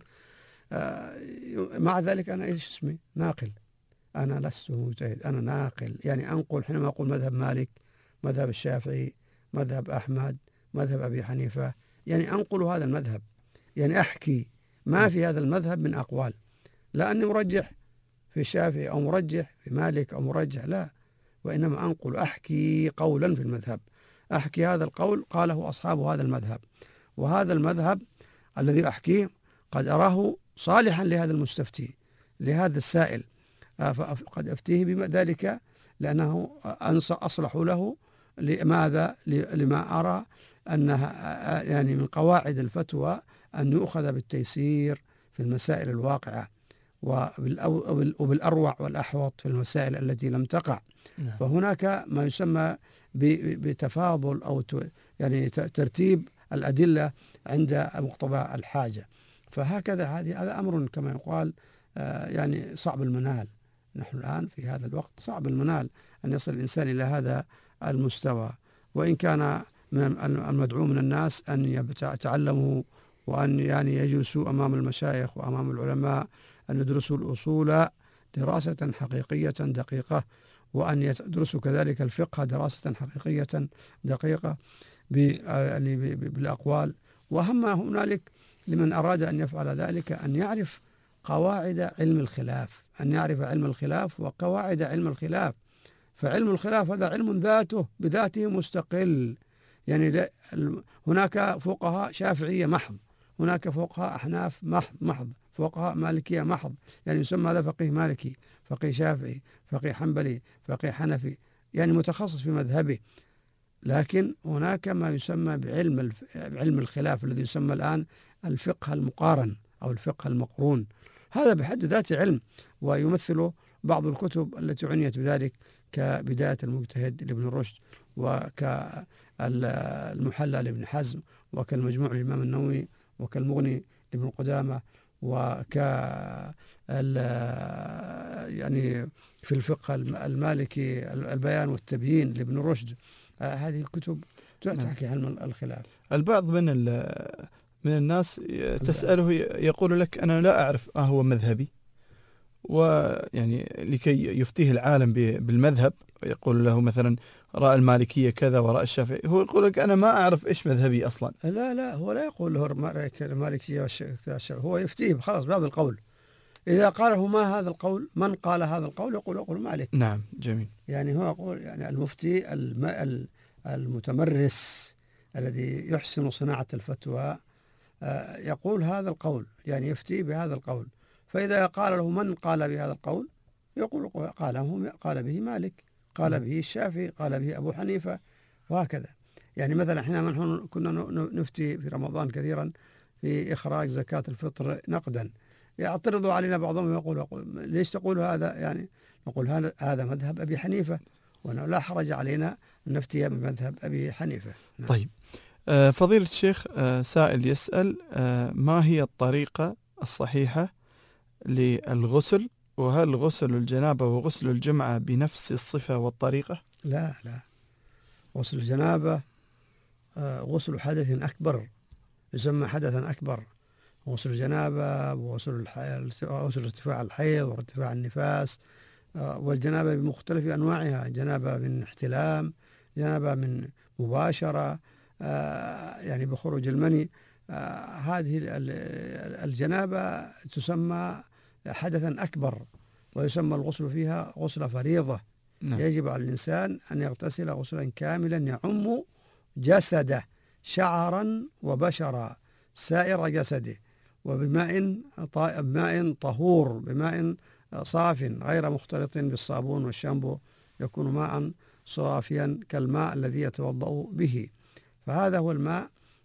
مع ذلك أنا إيش اسمي؟ ناقل. أنا لست مجتهد، أنا ناقل، يعني أنقل. حينما أقول مذهب مالك، مذهب الشافعي، مذهب أحمد، مذهب أبي حنيفة، يعني أنقل هذا المذهب، يعني أحكي ما في هذا المذهب من أقوال، لا أني مرجح في الشافعي أو مرجح في مالك أو مرجح، لا، وإنما أنقل، أحكي قولا في المذهب، أحكي هذا القول قاله أصحاب هذا المذهب، وهذا المذهب الذي أحكيه قد أراه صالحا لهذا المستفتي، لهذا السائل، فقد أفتيه بذلك لأنه أصلح له. لماذا؟ لما أرى أنها يعني من قواعد الفتوى أن يؤخذ بالتيسير في المسائل الواقعة، وبالأروع والأحوط في المسائل التي لم تقع. فهناك ما يسمى بتفاضل أو يعني ترتيب الأدلة عند مقتضى الحاجة. فهكذا هذه هذا أمر كما يقال يعني صعب المنال. نحن الآن في هذا الوقت صعب المنال أن يصل الإنسان إلى هذا المستوى، وإن كان من المدعو من الناس أن يتعلموا وأن يعني يجلسوا أمام المشايخ وأمام العلماء، أن يدرسوا الأصول دراسة حقيقية دقيقة، وأن يدرسوا كذلك الفقه دراسة حقيقية دقيقة بالأقوال. وأهم هنالك لمن أراد أن يفعل ذلك أن يعرف قواعد علم الخلاف، أن يعرف علم الخلاف وقواعد علم الخلاف. فعلم الخلاف هذا علم ذاته بذاته مستقل، يعني هناك فقهاء شافعية محض، هناك فقهاء أحناف محض، فقهاء مالكية محض، يعني يسمى هذا فقيه مالكي، فقيه شافعي، فقيه حنبلي، فقيه حنفي، يعني متخصص في مذهبه. لكن هناك ما يسمى بعلم علم الخلاف الذي يسمى الآن الفقه المقارن أو الفقه المقرون. هذا بحد ذاته علم، ويمثل بعض الكتب التي عنيت بذلك كبداية المجتهد لابن رشد، وكالمحلى لابن حزم، وكالمجموع للإمام النووي، وكالمغني لابن قدامة، وك يعني في الفقه المالكي البيان والتبيين لابن رشد. هذه الكتب تحكي عن الخلاف. البعض من من الناس تسأله يقول لك أنا لا أعرف ما هو مذهبي، ويعني لكي يفتيه العالم بالمذهب يقول له مثلا رأى المالكية كذا ورأى الشافعي، هو يقول لك أنا ما أعرف إيش مذهبي أصلا. لا لا هو لا يقول له المالكية والشافعي، هو يفتيه خلاص بهذا القول. إذا قاله ما هذا القول، من قال هذا القول، يقول يقول مالك. نعم جميل. يعني هو يقول يعني المفتي المتمرس الذي يحسن صناعة الفتوى يقول هذا القول، يعني يفتي بهذا القول. فإذا قال له من قال بهذا القول، يقول قاله قال به مالك، قال به الشافعي، قال به أبو حنيفة، وهكذا. يعني مثلا حينما نحن كنا نفتي في رمضان كثيرا في إخراج زكاة الفطر نقدا، يعترضوا علينا بعضهم يقول ليش تقول هذا؟ يعني نقول هذا هذا مذهب أبي حنيفة، وأنه لا حرج علينا أن نفتي بمذهب أبي حنيفة. نعم. طيب فضيلة الشيخ، سائل يسأل ما هي الطريقة الصحيحة للغسل، وهل غسل الجنابة وغسل الجمعة بنفس الصفة والطريقة؟ لا لا، غسل الجنابة غسل حدث أكبر يسمى حدثا أكبر. غسل الجنابة وغسل غسل ارتفاع الحيض وارتفاع النفاس، والجنابة بمختلف أنواعها، جنابة من احتلام، جنابة من مباشرة يعني بخروج المني. هذه الجنابة تسمى حدثا أكبر، ويسمى الغسل فيها غسل فريضة. نعم. يجب على الإنسان أن يغتسل غسلا كاملا يعم جسده شعرا وبشرا سائر جسده، وبماء بماء طهور، بماء صاف غير مختلط بالصابون والشامبو، يكون ماء صافيا كالماء الذي يتوضأ به. فهذا هو الماء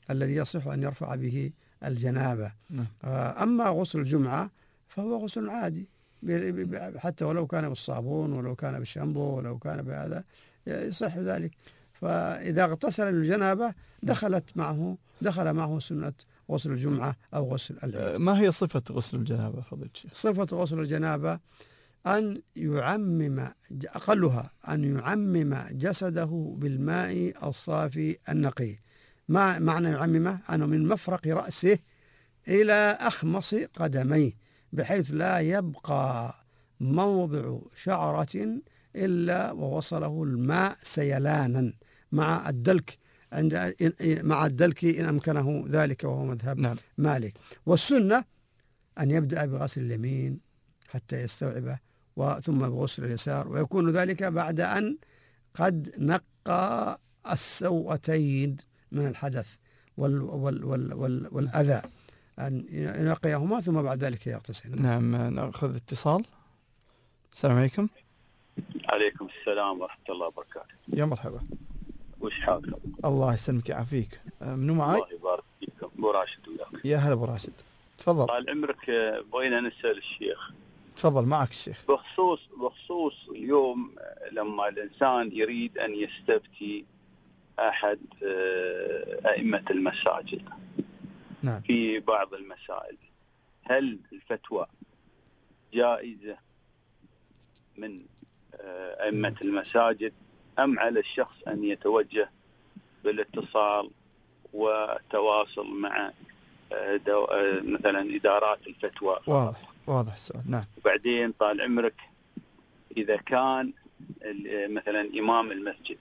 الذي يصح أن يرفع به الجنابة. نعم. أما غسل الجمعة فهو غسل عادي، حتى ولو كان بالصابون ولو كان بالشامبو ولو كان بهذا يصح ذلك. فإذا اغتسل الجنابة دخلت معه دخل معه سنة غسل الجمعة أو غسل العيد. ما هي صفة غسل الجنابة فضيلة الشيخ؟ صفة غسل الجنابة أن يعمم أقلها أن يعمم جسده بالماء الصافي النقي. ما معنى يعممه؟ أنه من مفرق رأسه إلى أخمص قدميه، بحيث لا يبقى موضع شعرة إلا ووصله الماء سيلانا مع الدلك عند مع الدلك إن أمكنه ذلك، وهو مذهب نعم. مالك. والسنة أن يبدأ بغسل اليمين حتى يستوعبه، وثم بغسل اليسار، ويكون ذلك بعد أن قد نقى السوءتين من الحدث وال وال وال وال والأذى، أن ينقيهما ثم بعد ذلك يغتسل. نعم. نأخذ اتصال. السلام عليكم. عليكم السلام ورحمة الله وبركاته. يا مرحبا. وش حالك؟ الله يسلمك يعافيك. منو معاي؟ الله يبارك فيكم. أبو راشد وياك. يا هلا أبو راشد، تفضل. طال عمرك، بغينا نسأل الشيخ. تفضل معك الشيخ. بخصوص بخصوص اليوم لما الإنسان يريد أن يستفتي أحد أئمة المساجد نعم. في بعض المسائل، هل الفتوى جائزة من أئمة المساجد أم على الشخص أن يتوجه بالاتصال والتواصل مع دو... مثلا إدارات الفتوى؟ واضح واضح السؤال. نعم. وبعدين طال عمرك، إذا كان مثلا إمام المسجد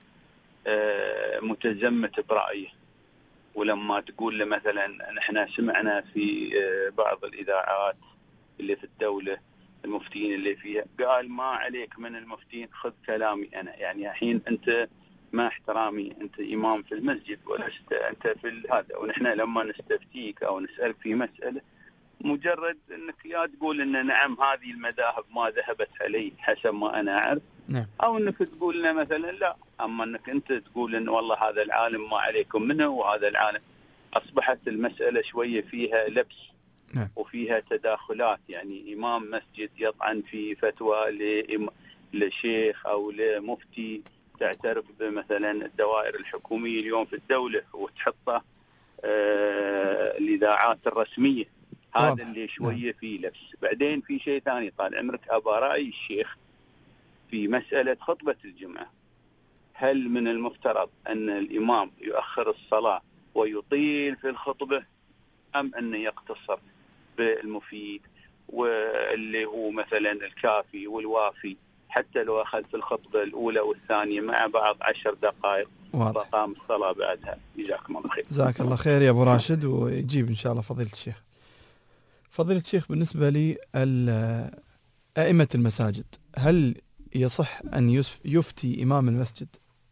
متزمت برأيه، ولما تقول له مثلا نحن سمعنا في بعض الإذاعات اللي في الدولة المفتين اللي فيها قال ما عليك من المفتين، خذ كلامي أنا، يعني الحين أنت ما احترامي، أنت إمام في المسجد ولست أنت في هذا، ونحن لما نستفتيك أو نسألك في مسألة مجرد أنك يا تقول أن نعم هذه المذاهب ما ذهبت عليه حسب ما أنا أعرف، نعم. أو أنك تقول لنا مثلا لا، أما أنك أنت تقول أن والله هذا العالم ما عليكم منه وهذا العالم، أصبحت المسألة شوية فيها لبس. نعم. وفيها تداخلات، يعني إمام مسجد يطعن في فتوى لشيخ أو لمفتي تعترف بمثلا الدوائر الحكومية اليوم في الدولة وتحطه آه الإذاعات الرسمية، هذا واضح. اللي شوية فيه لبس. بعدين في شيء ثاني طال عمرك، أبا رأي الشيخ في مسألة خطبة الجمعة، هل من المفترض أن الإمام يؤخر الصلاة ويطيل في الخطبة أم أنه يقتصر بالمفيد واللي هو مثلا الكافي والوافي، حتى لو أخذ في الخطبة الأولى والثانية مع بعض عشر دقائق وقام الصلاة بعدها؟ جزاكم الله خير. جزاك الله خير يا أبو راشد، ويجيب إن شاء الله فضيلة الشيخ. فضيلة الشيخ، بالنسبة لي أئمة المساجد، هل يصح أن يفتي إمام المسجد؟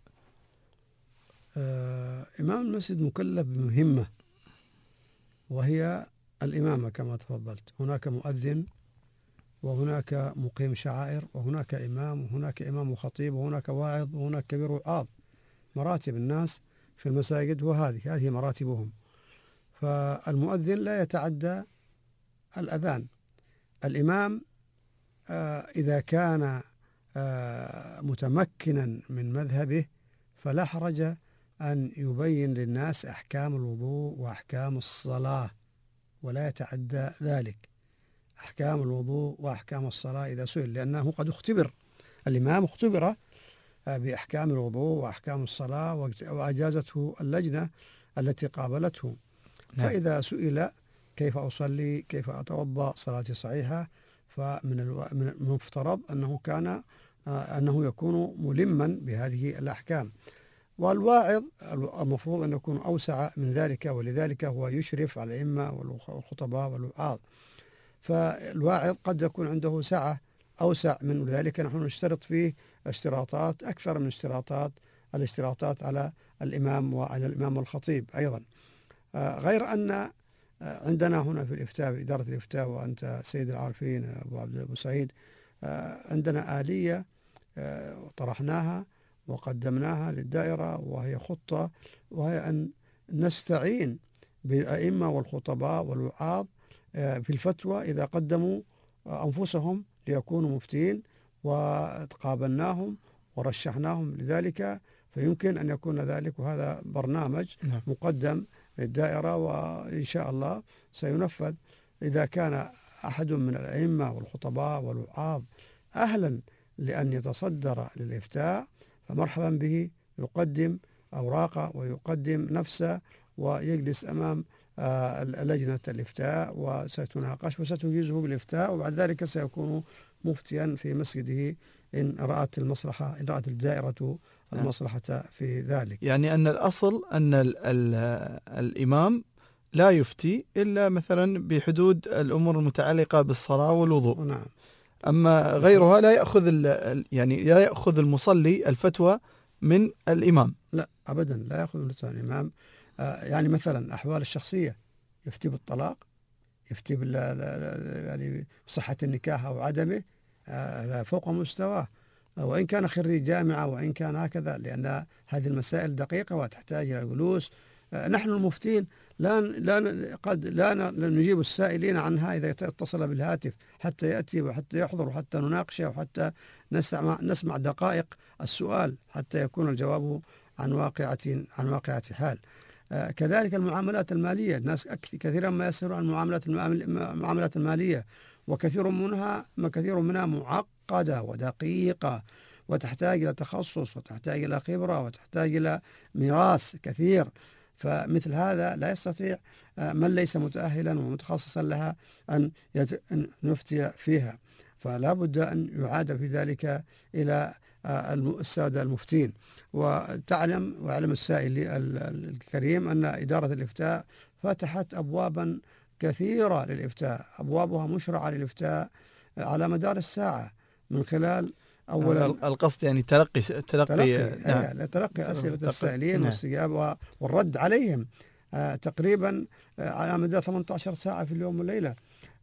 آه إمام المسجد مكلف بمهمة، وهي الإمامة كما تفضلت. هناك مؤذن، وهناك مقيم شعائر، وهناك إمام، وهناك إمام وخطيب، وهناك واعظ، وهناك كبير وعاظ. مراتب الناس في المساجد وهذه هذه مراتبهم. فالمؤذن لا يتعدى الأذان. الإمام آه إذا كان آه متمكنا من مذهبه فلا حرج أن يبين للناس أحكام الوضوء وأحكام الصلاة، ولا يتعدى ذلك. أحكام الوضوء وأحكام الصلاة إذا سئل، لأنه قد اختبر، الإمام اختبر بأحكام الوضوء وأحكام الصلاة وأجازته اللجنة التي قابلته. فإذا سئل كيف أصلي، كيف أتوضأ، صلاتي صحيحة، فمن المفترض أنه كان أنه يكون ملما بهذه الأحكام. والواعظ المفروض أن يكون أوسع من ذلك، ولذلك هو يشرف على الأئمة والخطباء والوعاظ. فالواعظ قد يكون عنده سعة أوسع من ذلك. نحن نشترط فيه اشتراطات أكثر من اشتراطات الاشتراطات على الإمام وعلى الإمام والخطيب أيضا. غير أن عندنا هنا في الإفتاء، في إدارة الإفتاء، وأنت سيد العارفين أبو عبد أبو سعيد، عندنا آلية طرحناها وقدمناها للدائرة، وهي خطة، وهي أن نستعين بالأئمة والخطباء والوعاظ في الفتوى إذا قدموا أنفسهم ليكونوا مفتين، وتقابلناهم ورشحناهم لذلك، فيمكن أن يكون ذلك. وهذا برنامج نعم. مقدم للدائرة، وإن شاء الله سينفذ. إذا كان أحد من الأئمة والخطباء والوعاظ أهلا لأن يتصدر للإفتاء فمرحبا به، يقدم أوراقه ويقدم نفسه ويجلس أمام لجنة الإفتاء وستناقش وستجيزه بالإفتاء، وبعد ذلك سيكون مفتيا في مسجده إن رأت المصلحة إن رأت الدائرة المصلحة في ذلك. يعني أن الأصل أن ال ال الإمام لا يفتي إلا مثلا بحدود الأمور المتعلقة بالصلاة والوضوء. نعم. أما غيرها لا يأخذ يعني لا يأخذ المصلي الفتوى من الإمام. لا أبدا، لا يأخذ من الإمام. آه يعني مثلا أحوال الشخصية، يفتي بالطلاق، يفتي بال يعني بصحة النكاح أو عدمه، هذا آه فوق مستواه، وإن كان خريج جامعة وإن كان هكذا، لأن هذه المسائل دقيقة وتحتاج إلى جلوس. آه نحن المفتين لا لا قد لا نجيب السائلين عنها إذا اتصل بالهاتف حتى يأتي وحتى يحضر وحتى نناقشه وحتى نسمع نسمع دقائق السؤال حتى يكون الجواب عن واقعة عن واقعة حال. آه كذلك المعاملات المالية، الناس كثيرا ما يسألون عن المعاملات المعاملات المالية، وكثير منها ما كثير منها معقدة ودقيقة وتحتاج إلى تخصص وتحتاج إلى خبرة وتحتاج إلى ميراث كثير. فمثل هذا لا يستطيع من ليس متأهلا ومتخصصا لها أن نفتي فيها، فلا بد أن يعاد في ذلك إلى السادة المفتين. وتعلم ويعلم السائل الكريم أن إدارة الإفتاء فتحت أبوابا كثيرة للإفتاء، أبوابها مشرعة للإفتاء على مدار الساعة، من خلال أولا القصد يعني تلقي تلقي تلقي, نعم. تلقي أسئلة السائلين نعم. والاستجابة والرد عليهم آه تقريبا آه على مدى ثمانية عشر ساعة في اليوم والليلة،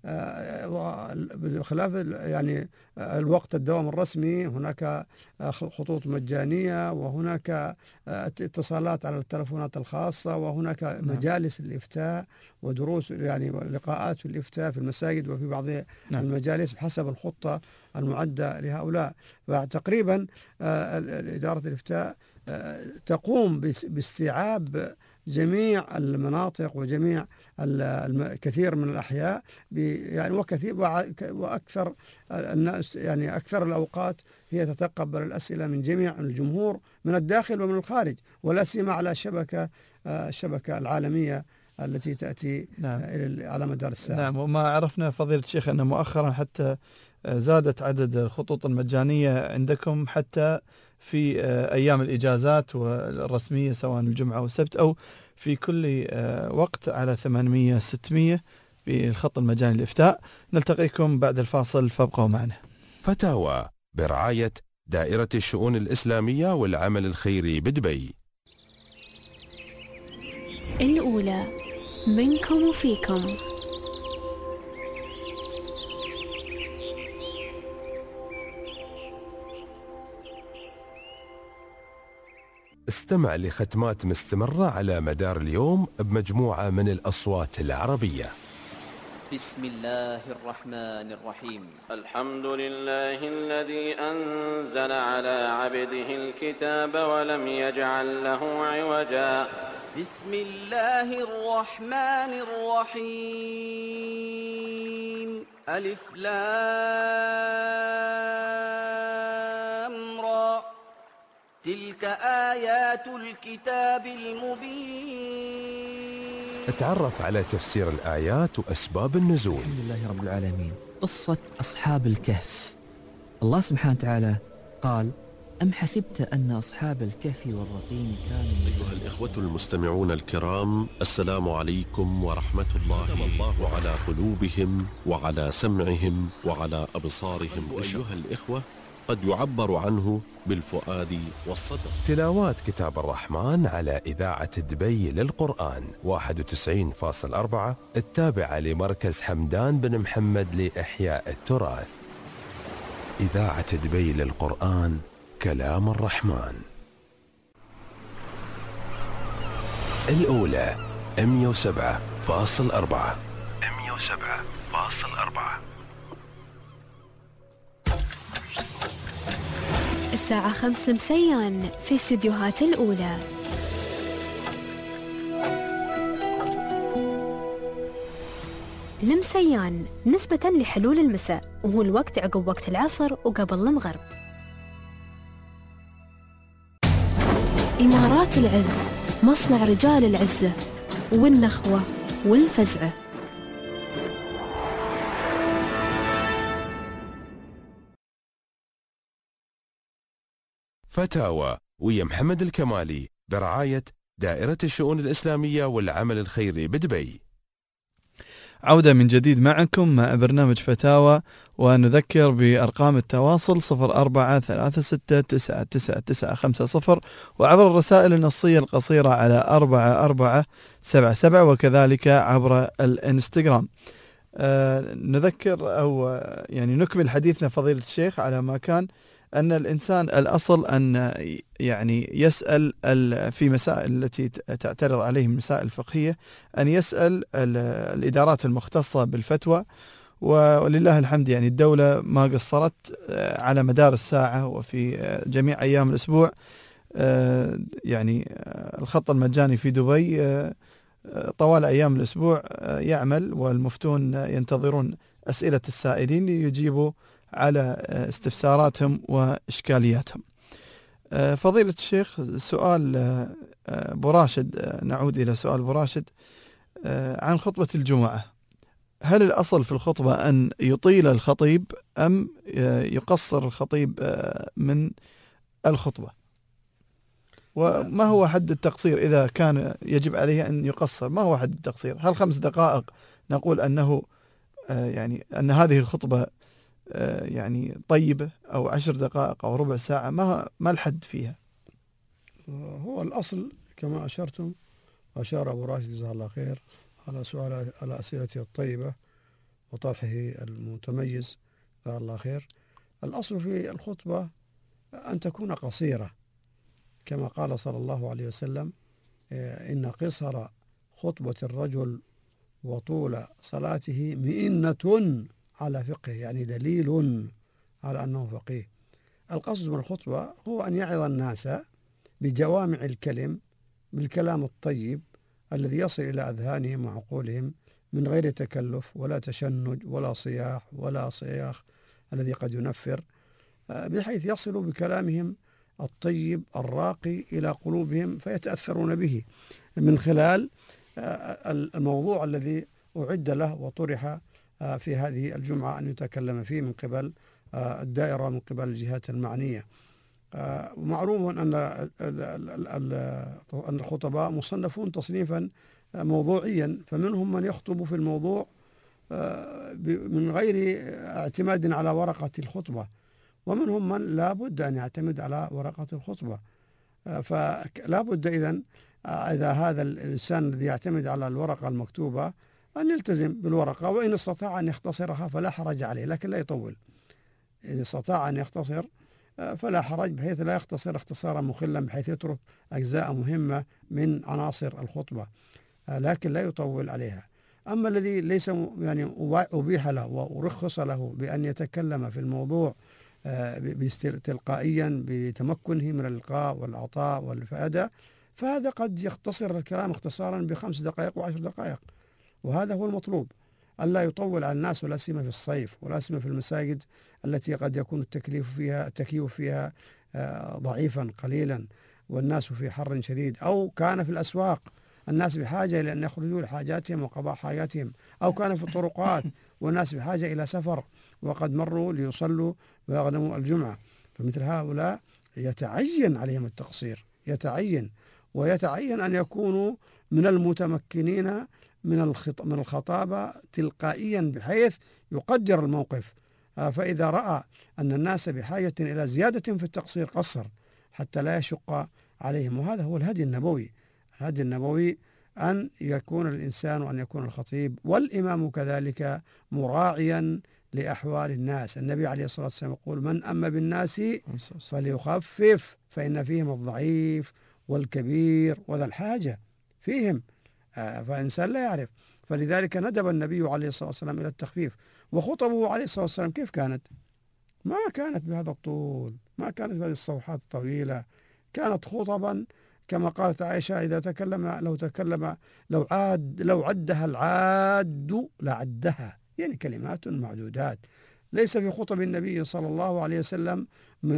آه بخلاف يعني الوقت الدوام الرسمي. هناك خطوط مجانية، وهناك اتصالات على التلفونات الخاصة، وهناك نعم. مجالس الإفتاء ودروس يعني لقاءات في الإفتاء في المساجد وفي بعض نعم. المجالس بحسب الخطة المعدة لهؤلاء. فتقريبا إدارة الإفتاء تقوم باستيعاب جميع المناطق وجميع الكثير من الأحياء، يعني وكثير وأكثر الناس يعني أكثر الأوقات هي تتقبل الأسئلة من جميع الجمهور من الداخل ومن الخارج، ولا سيما على الشبكة الشبكة العالمية التي تأتي نعم. على مدار الساعة. نعم. وما عرفنا فضيلة الشيخ أن مؤخرا حتى زادت عدد الخطوط المجانية عندكم حتى في أيام الإجازات والرسمية سواء الجمعة والسبت أو في كل وقت على ثمانمئة ستمئة بالخط المجاني للإفتاء. نلتقيكم بعد الفاصل فابقوا معنا. فتاوى برعاية دائرة الشؤون الإسلامية والعمل الخيري بدبي. الأولى منكم وفيكم. استمع لختمات مستمرة على مدار اليوم بمجموعة من الأصوات العربية. بسم الله الرحمن الرحيم. الحمد لله الذي أنزل على عبده الكتاب ولم يجعل له عوجا. بسم الله الرحمن الرحيم. ألف لام را. تلك آيات الكتاب المبين. اتعرف على تفسير الآيات وأسباب النزول. الحمد لله رب العالمين. قصة أصحاب الكهف. الله سبحانه وتعالى قال: أم حسبت أن أصحاب الكهف والرقيم كانوا. أيها الإخوة المستمعون الكرام، السلام عليكم ورحمة الله. الله على قلوبهم وعلى سمعهم وعلى أبصارهم. أيها الإخوة، قد يعبر عنه بالفؤاد والصدر. تلاوات كتاب الرحمن على إذاعة دبي للقرآن واحد وتسعين فاصلة أربعة التابعة لمركز حمدان بن محمد لإحياء التراث. إذاعة دبي للقرآن، كلام الرحمن. الأولى مئة وسبعة فاصل أربعة. مئة وسبعة فاصل أربعة. الساعة خمس المسيان في استديوهات الأولى. المسيان نسبة لحلول المساء، وهو الوقت عقب وقت العصر وقبل المغرب. إمارات العز، مصنع رجال العزة والنخوة والفزعة. فتاوى ويا محمد الكمالي برعاية دائرة الشؤون الإسلامية والعمل الخيري بدبي. عودة من جديد معكم مع برنامج فتاوى، ونذكر بأرقام التواصل صفر أربعة ثلاثة ستة تسعة تسعة تسعة خمسة صفر، وعبر الرسائل النصية القصيرة على أربعة أربعة سبعة سبعة، وكذلك عبر الانستغرام. آه نذكر أو يعني نكمل حديثنا فضيلة الشيخ على ما كان، أن الإنسان الأصل أن يعني يسأل في مسائل التي تعترض عليه المسائل الفقهية، أن يسأل الإدارات المختصة بالفتوى، ولله الحمد يعني الدولة ما قصرت على مدار الساعة وفي جميع أيام الأسبوع. يعني الخط المجاني في دبي طوال أيام الأسبوع يعمل، والمفتون ينتظرون أسئلة السائلين ليجيبوا على استفساراتهم وإشكالياتهم. فضيلة الشيخ، سؤال أبو راشد، نعود إلى سؤال أبو راشد عن خطبة الجمعة. هل الأصل في الخطبة أن يطيل الخطيب أم يقصر الخطيب من الخطبة؟ وما هو حد التقصير إذا كان يجب عليه أن يقصر؟ ما هو حد التقصير؟ هل خمس دقائق نقول أنه يعني أن هذه الخطبة يعني طيبة، أو عشر دقائق أو ربع ساعة؟ ما ما الحد فيها؟ هو الأصل كما أشرتم، أشار أبو راشد جزاه الله خير على سؤال على أسئلته الطيبة وطرحه المتميز جزاه الله خير. الأصل في الخطبة أن تكون قصيرة، كما قال صلى الله عليه وسلم: إن قصر خطبة الرجل وطول صلاته مئنة على فقه، يعني دليل على أنه فقيه. القصد من الخطبة هو أن يعظ الناس بجوامع الكلم، بالكلام الطيب الذي يصل إلى أذهانهم وعقولهم من غير تكلف ولا تشنج ولا صياح ولا صياخ الذي قد ينفر، بحيث يصلوا بكلامهم الطيب الراقي إلى قلوبهم فيتأثرون به من خلال الموضوع الذي أعد له وطرح في هذه الجمعة أن يتكلم فيه من قبل الدائرة، من قبل الجهات المعنية. ومعلوم أن أن الخطباء مصنفون تصنيفا موضوعيا، فمنهم من يخطب في الموضوع من غير اعتماد على ورقة الخطبة، ومنهم من لا بد أن يعتمد على ورقة الخطبة. فلا بد إذن إذا هذا الإنسان الذي يعتمد على الورقة المكتوبة أن يلتزم بالورقة، وإن استطاع أن يختصرها فلا حرج عليه، لكن لا يطول. إذا استطاع أن يختصر فلا حرج، بحيث لا يختصر اختصارا مخلا بحيث يترك أجزاء مهمة من عناصر الخطبة، لكن لا يطول عليها. أما الذي ليس يعني أبيح له ورخص له بأن يتكلم في الموضوع تلقائيا بتمكنه من الإلقاء والعطاء والفائدة، فهذا قد يختصر الكلام اختصارا بخمس دقائق وعشر دقائق، وهذا هو المطلوب، ألا يطول على الناس، ولا سيما في الصيف، ولا سيما في المساجد التي قد يكون التكليف فيها التكييف فيها ضعيفا قليلا، والناس في حر شديد، أو كان في الأسواق الناس بحاجة إلى أن يخرجوا لحاجاتهم وقضاء حاجاتهم، أو كان في الطرقات والناس بحاجة إلى سفر وقد مروا ليصلوا ويغنموا الجمعة. فمثل هؤلاء يتعين عليهم التقصير، يتعين ويتعين أن يكونوا من المتمكنين من من الخطابة تلقائيا، بحيث يقدر الموقف. فإذا رأى أن الناس بحاجة إلى زيادة في التقصير قصر حتى لا يشق عليهم. وهذا هو الهدي النبوي. الهدي النبوي أن يكون الإنسان وأن يكون الخطيب والإمام كذلك مراعيا لأحوال الناس. النبي عليه الصلاة والسلام يقول: من أما بالناس فليخفف فإن فيهم الضعيف والكبير وذا الحاجة. فيهم، فإنسان لا يعرف. فلذلك ندب النبي عليه الصلاة والسلام إلى التخفيف. وخطبه عليه الصلاة والسلام كيف كانت؟ ما كانت بهذا الطول، ما كانت بهذه الصفحات الطويلة، كانت خطبا كما قالت عائشة إذا تكلم لو تكلم لو عاد لو عدها العاد لعدها، يعني كلمات معدودات. ليس في خطب النبي صلى الله عليه وسلم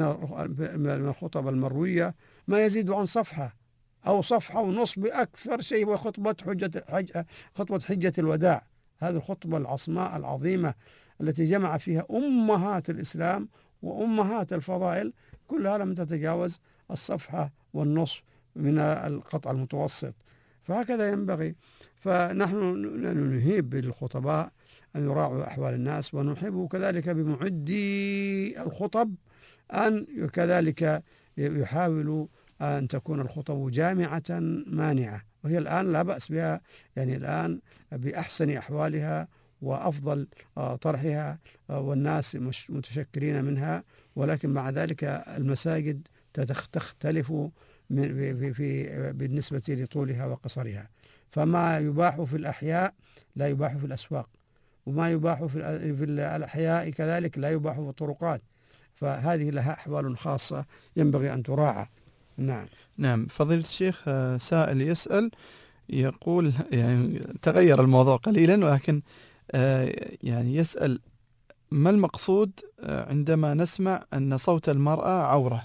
من الخطب المروية ما يزيد عن صفحة أو صفحة ونصف بأكثر شيء، هو خطبة حجة حج خطبة حجة الوداع، هذه الخطبة العصماء العظيمة التي جمع فيها أمهات الإسلام وأمهات الفضائل، كلها لم تتجاوز الصفحة والنصف من القطع المتوسط. فهكذا ينبغي. فنحن نهيب بالخطباء أن يراعوا أحوال الناس، ونحب كذلك بمعدي الخطب أن كذلك يحاولوا أن تكون الخطب جامعة مانعة، وهي الآن لا بأس بها، يعني الآن بأحسن أحوالها وأفضل طرحها والناس متشكرين منها، ولكن مع ذلك المساجد تختلف في في بالنسبة لطولها وقصرها. فما يباح في الأحياء لا يباح في الأسواق، وما يباح في في الأحياء كذلك لا يباح في الطرقات، فهذه لها أحوال خاصة ينبغي أن تراعى. نعم نعم. فضيلة الشيخ سائل يسأل يقول، يعني تغير الموضوع قليلا، ولكن يعني يسأل ما المقصود عندما نسمع أن صوت المرأة عورة؟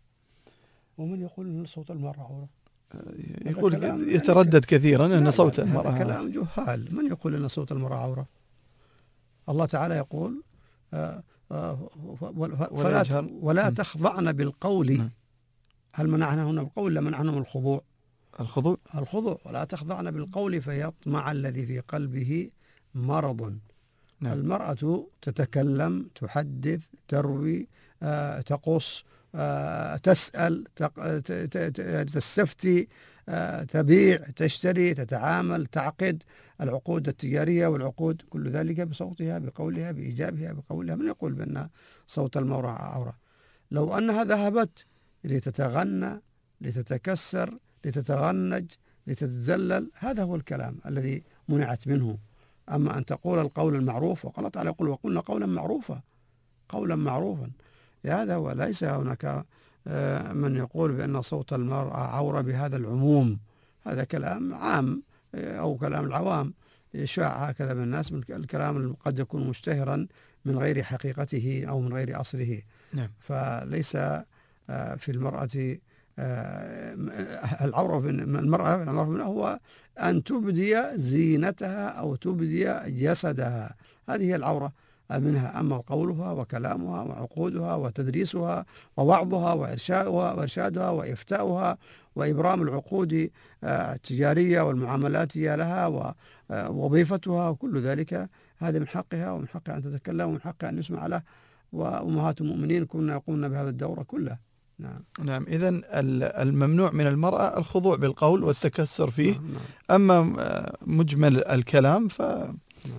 ومن يقول أن صوت المرأة عورة؟ يقول يتردد كثيرا أن صوت المرأة هذا كلام جهال. من يقول أن صوت المرأة عورة؟ الله تعالى يقول آآ آآ فلا ولا تخضعن بالقول. هل منعنا هنا بالقول؟ لا، منعنا من الخضوع. الخضوع الخضوع ولا تخضعن بالقول فيطمع الذي في قلبه مرض. نعم. المرأة تتكلم، تحدث، تروي، آه، تقص، آه، تسأل، تستفتي، آه، تبيع، تشتري، تتعامل، تعقد العقود التجارية والعقود، كل ذلك بصوتها، بقولها، بإيجابها، بقولها. من يقول بأن صوت المرأة عورة؟ لو أنها ذهبت لتتغنى، لتتكسر، لتتغنج، لتتذلل، هذا هو الكلام الذي منعت منه. أما أن تقول القول المعروف، وقال تعالى يقول وقلنا قولا معروفا، قولا معروفا، هذا هو. ليس هناك من يقول بأن صوت المرأة عورة بهذا العموم، هذا كلام عام أو كلام العوام يشاع هكذا من الناس، من الكلام قد يكون مشتهرا من غير حقيقته أو من غير أصله. نعم. فليس في المرأة العورة من المرأة العورة هو أن تبدي زينتها أو تبدي جسدها، هذه هي العورة منها. أما قولها وكلامها وعقودها وتدريسها ووعظها وإرشادها وإرشادها وإفتاؤها وإبرام العقود التجارية والمعاملاتية لها ووظيفتها وكل ذلك، هذا من حقها ومن حقها أن تتكلم ومن حقها أن يسمع له. وأمهات المؤمنين كنا يقومن بهذا الدور كله. نعم. نعم. إذن الممنوع من المرأة الخضوع بالقول والتكسر فيه. نعم. أما مجمل الكلام ف نعم.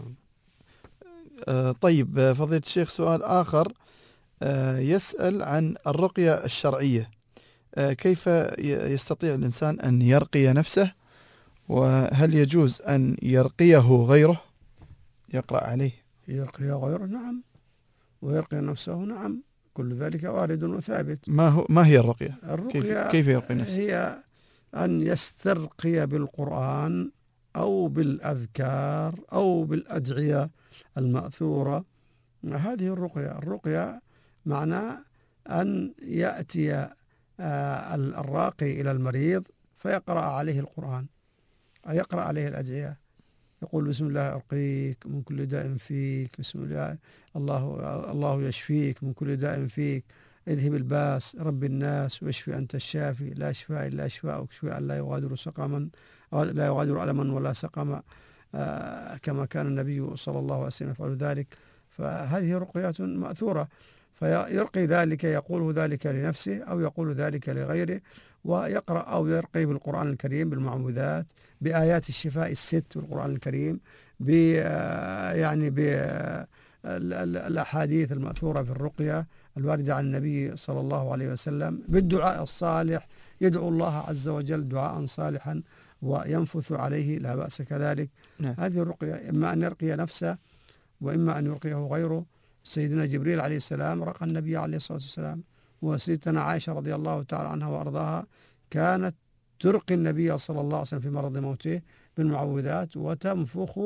طيب فضيلة الشيخ، سؤال آخر يسأل عن الرقية الشرعية، كيف يستطيع الإنسان أن يرقي نفسه، وهل يجوز أن يرقيه غيره يقرأ عليه؟ يرقي غيره نعم، ويرقي نفسه نعم، كل ذلك وارد وثابت. ما هو ما هي الرقية؟ الرقية كيف يرقي نفسه؟ هي أن يسترقي بالقرآن أو بالأذكار أو بالأدعية المأثورة، هذه الرقية. الرقية معناه أن يأتي الراقي إلى المريض فيقرأ عليه القرآن أو يقرأ عليه الأدعية، يقول بسم الله أرقيك من كل داء فيك، بسم الله الله الله يشفيك من كل داء فيك، اذهب الباس رب الناس واشفي أنت الشافي لا شفاء إلا شفاءك شفاء لا يغادر سقما لا يغادر ألما ولا سقما، آه كما كان النبي صلى الله عليه وسلم يفعل ذلك. فهذه رقيات مأثورة، فيرقي ذلك، يقول ذلك لنفسه أو يقول ذلك لغيره، ويقرأ أو يرقي بالقرآن الكريم بالمعوذات، بآيات الشفاء الست بالقرآن الكريم، ب يعني بالأحاديث المأثورة في الرقية الواردة عن النبي صلى الله عليه وسلم، بالدعاء الصالح، يدعو الله عز وجل دعاء صالحا وينفث عليه لا بأس كذلك. نعم. هذه الرقية إما أن يرقي نفسه وإما أن يرقيه غيره. سيدنا جبريل عليه السلام رقى النبي عليه الصلاة والسلام، وسيدتنا عائشة رضي الله تعالى عنها وأرضاها كانت ترقي النبي صلى الله عليه وسلم في مرض موته بالمعوذات، وتنفخ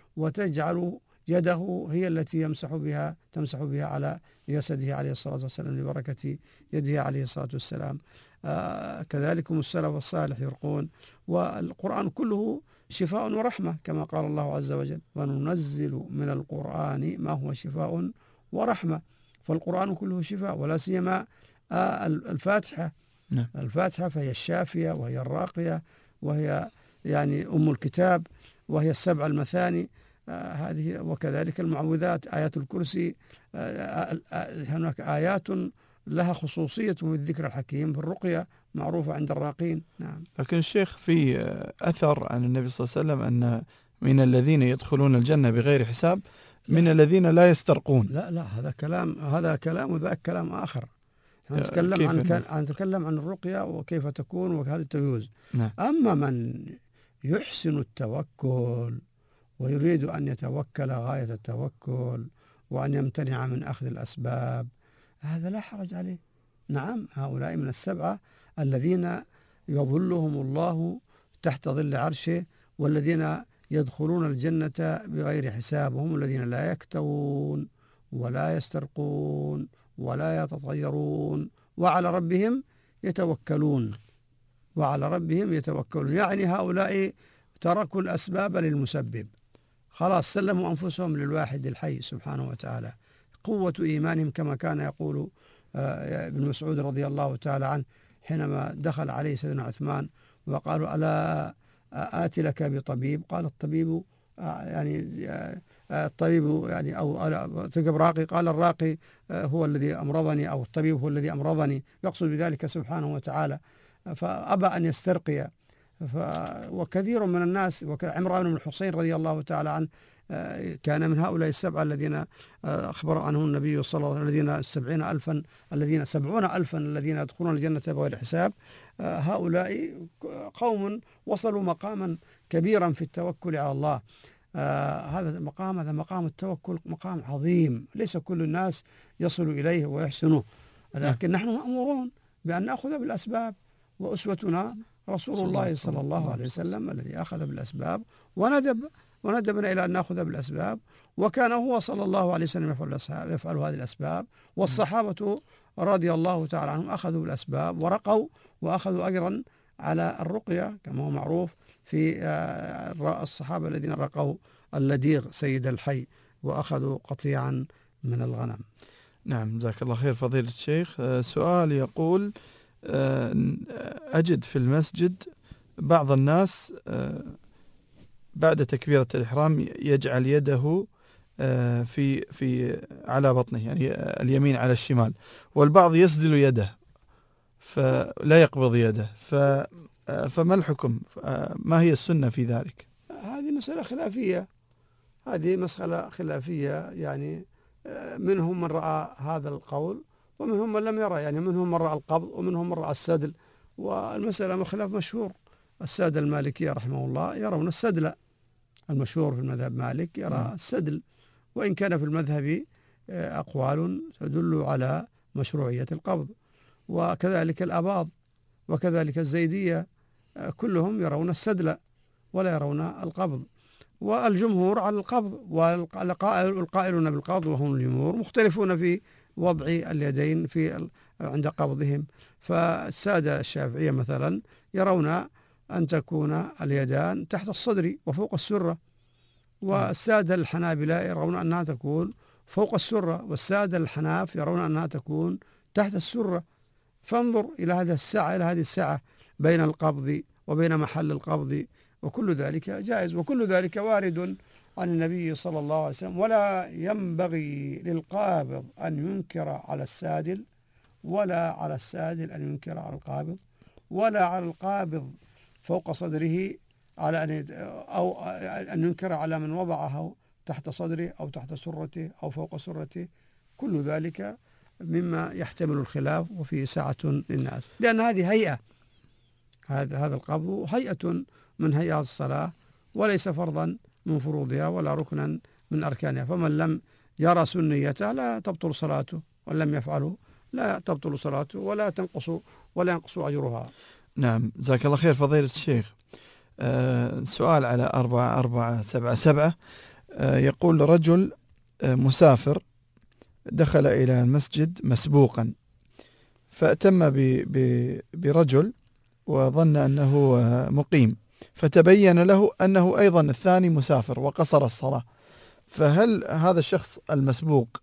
وتجعل يده هي التي يمسح بها تمسح بها على جسده عليه الصلاة والسلام لبركة يده عليه الصلاة والسلام. آه كذلك السلف الصالح يرقون. والقرآن كله شفاء ورحمة كما قال الله عز وجل: وننزل من القرآن ما هو شفاء ورحمة. فالقرآن كله شفاء، ولا سيما آه الفاتحة. نعم. الفاتحة فهي الشافية وهي الراقية وهي يعني أم الكتاب وهي السبع المثاني. آه هذه وكذلك المعوذات، آيات الكرسي. آه آه هناك آيات لها خصوصية في الذكر الحكيم في الرقية معروفة عند الراقين. نعم. لكن الشيخ في أثر عن النبي صلى الله عليه وسلم أن من الذين يدخلون الجنة بغير حساب من الذين لا يسترقون. لا لا هذا كلام هذا كلام وذاك كلام آخر. نتكلم عن كان نتكلم عن الرقية وكيف تكون وهل تجوز. نعم. أما من يحسن التوكل ويريد أن يتوكل غاية التوكل وأن يمتنع من أخذ الأسباب، هذا لا حرج عليه. نعم، هؤلاء من السبعة الذين يظلهم الله تحت ظل عرشه، والذين يدخلون الجنة بغير حساب، وهم الذين لا يكتوون ولا يسترقون ولا يتطيرون وعلى ربهم يتوكلون وعلى ربهم يتوكلون. يعني هؤلاء تركوا الأسباب للمسبب، خلاص سلموا أنفسهم للواحد الحي سبحانه وتعالى. قوة إيمانهم كما كان يقول ابن مسعود رضي الله تعالى عنه حينما دخل عليه سيدنا عثمان وقالوا: ألا آتي لك بطبيب؟ قال: الطبيب يعني الطبيب يعني أو تجب راقي؟ قال: الراقي هو الذي أمرضني، أو الطبيب هو الذي أمرضني، يقصد بذلك سبحانه وتعالى. فأبى أن يسترقي. وكثير من الناس، وعمران بن الحصين رضي الله تعالى عنه كان من هؤلاء السبعة الذين أخبر عنهم النبي صلى الله عليه وسلم، الذين سبعين ألفا الذين سبعون ألفا الذين يدخلون الجنة بغير حساب. هؤلاء قوم وصلوا مقاما كبيرا في التوكل على الله. هذا المقام هذا مقام التوكل مقام عظيم، ليس كل الناس يصل إليه ويحسنه، لكن نحن مأمورون بأن نأخذ بالأسباب، وأسوتنا رسول الله صلى الله عليه وسلم الذي أخذ بالأسباب وندب وندبنا إلى أن نأخذ بالأسباب، وكان هو صلى الله عليه وسلم يفعل, يفعل هذه الأسباب، والصحابة رضي الله تعالى عنهم أخذوا بالأسباب ورقوا وأخذوا أجرا على الرقية كما هو معروف في الصحابة الذين رقوا اللديغ سيد الحي وأخذوا قطيعا من الغنم. نعم، جزاك الله خير فضيلة الشيخ. سؤال يقول: أجد في المسجد بعض الناس بعد تكبيرة الإحرام يجعل يده في في على بطنه، يعني اليمين على الشمال، والبعض يسدل يده فلا يقبض يده، فما الحكم؟ ما هي السنة في ذلك؟ هذه مسألة خلافية هذه مسألة خلافية يعني منهم من رأى هذا القول ومنهم من لم يرى، يعني منهم من رأى القبض ومنهم من رأى السدل، والمسألة خلاف مشهور. السادة المالكية رحمه الله يرون السدل، المشهور في المذهب مالك يرى السدل، وإن كان في المذهب أقوال تدل على مشروعية القبض، وكذلك الأباض وكذلك الزيدية كلهم يرون السدل ولا يرون القبض، والجمهور على القبض، والقائلون بالقبض وهم الجمهور مختلفون في وضع اليدين في عند قبضهم. فالسادة الشافعية مثلا يرون أن تكون اليدان تحت الصدر وفوق السرة، والسادة الحنابلة يرون أنها تكون فوق السرة، والسادة الحناف يرون أنها تكون تحت السرة. فانظر إلى هذه السعة إلى هذه السعة بين القبض وبين محل القبض، وكل ذلك جائز، وكل ذلك وارد عن النبي صلى الله عليه وسلم. ولا ينبغي للقابض أن ينكر على السادل، ولا على السادل أن ينكر على القابض، ولا على القابض فوق صدره على أن أو أن ينكر على من وضعه تحت صدره أو تحت سرته أو فوق سرته. كل ذلك مما يحتمل الخلاف وفيه سعة للناس، لأن هذه هيئة، هذا هذا القبض هيئة من هيئات الصلاة وليس فرضا من فروضها ولا ركنا من أركانها، فمن لم يرى سنيته لا تبطل صلاته، ومن لم يفعله لا تبطل صلاته ولا تنقص ولا ينقص أجرها. نعم، جزاك الله خير فضيلة الشيخ. أه سؤال على أربعة أربعة سبعة سبعة. أه يقول رجل أه مسافر دخل إلى المسجد مسبوقا، فأتم برجل وظن أنه مقيم، فتبين له أنه أيضا الثاني مسافر وقصر الصلاة، فهل هذا الشخص المسبوق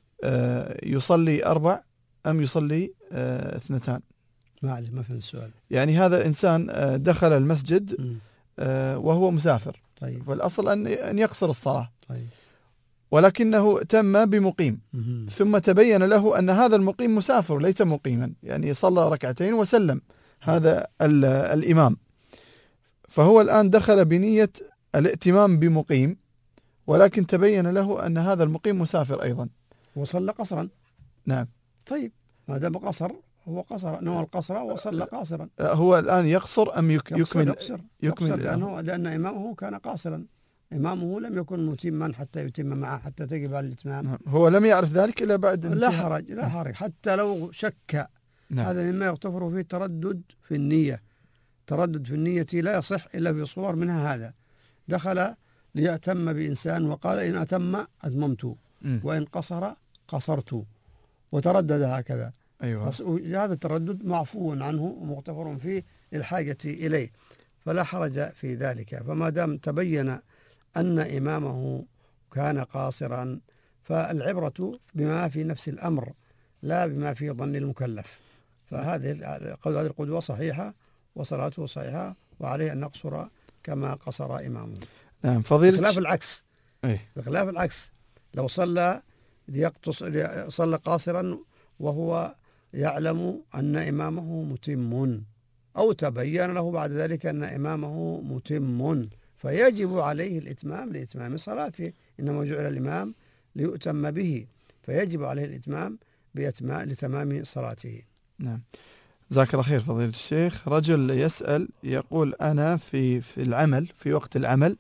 يصلي أربع أم يصلي اثنتان؟ ما ما فهم السؤال. يعني هذا إنسان دخل المسجد م. وهو مسافر، طيب. فالأصل أن أن يقصر الصلاة، طيب. ولكنه تم بمقيم، م- ثم تبين له أن هذا المقيم مسافر ليس مقيما، يعني صلى ركعتين وسلم هذا الإمام، فهو الآن دخل بنية الائتمام بمقيم، ولكن تبين له أن هذا المقيم مسافر أيضا وصلى قصرا. نعم. طيب ما دام قصر هو قصر، نوى القصر وصلى قاصرا. هو الآن يقصر أم يك يقصر يكمل؟ يقصر, يكمل يقصر لأنه لأن إمامه كان قاصرا، إمامه لم يكن متما حتى يتم معه حتى تجب على الإتمام. نعم. هو لم يعرف ذلك إلا بعد لا حرج لا حرج حتى لو شك. نعم. هذا مما يغتفر فيه تردد في النية. تردد في النية لا يصح إلا في صور منها هذا. دخل ليأتم بإنسان وقال إن أتم أتممت وإن قصر قصرت، وتردد هكذا. أيوة. هذا التردد معفو عنه ومغتفر فيه للحاجة إليه، فلا حرج في ذلك. فما دام تبين أن إمامه كان قاصرا فالعبرة بما في نفس الأمر لا بما في ظن المكلف. فهذه هذه القدوة صحيحة وصلاته صحيحة، وعليه أن نقصر كما قصر إمامه. نعم فضيلة. بخلاف العكس. أيه؟ بخلاف العكس لو صلى ليقتص صلى قاصرا وهو يعلم أن إمامه متم، أو تبين له بعد ذلك أن إمامه متم، فيجب عليه الإتمام لإتمام صلاته، إنما جعل الإمام ليؤتم به، فيجب عليه الإتمام لتمام صلاته. نعم جزاك الله خير فضيلة الشيخ. رجل يسأل يقول أنا في في العمل في وقت العمل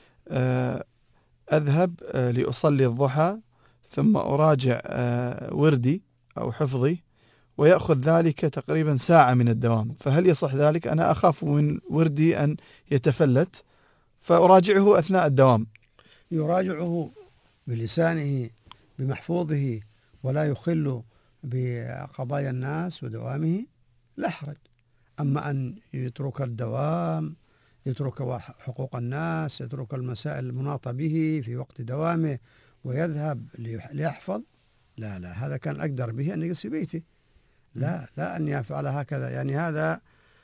أذهب لأصلي الضحى ثم أراجع وردي أو حفظي ويأخذ ذلك تقريبا ساعة من الدوام، فهل يصح ذلك؟ أنا أخاف من وردي أن يتفلت فأراجعه أثناء الدوام. يراجعه بلسانه بمحفوظه ولا يخل بقضايا الناس ودوامه لا حرج. أما أن يترك الدوام، يترك حقوق الناس، يترك المسائل المناطة به في وقت دوامه ويذهب ليحفظ، لا لا هذا كان أقدر به أن يجلس في بيته، لا لا أن يفعل هكذا. يعني هذا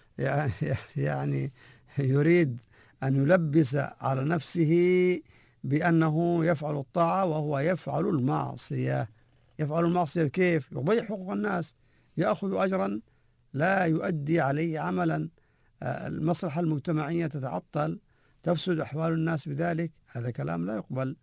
يعني يريد أن يلبس على نفسه بأنه يفعل الطاعة وهو يفعل المعصية. يفعل المعصية كيف؟ يضيع حقوق الناس، يأخذ أجرا لا يؤدي عليه عملا، المصلحة المجتمعية تتعطل، تفسد أحوال الناس بذلك، هذا كلام لا يقبل.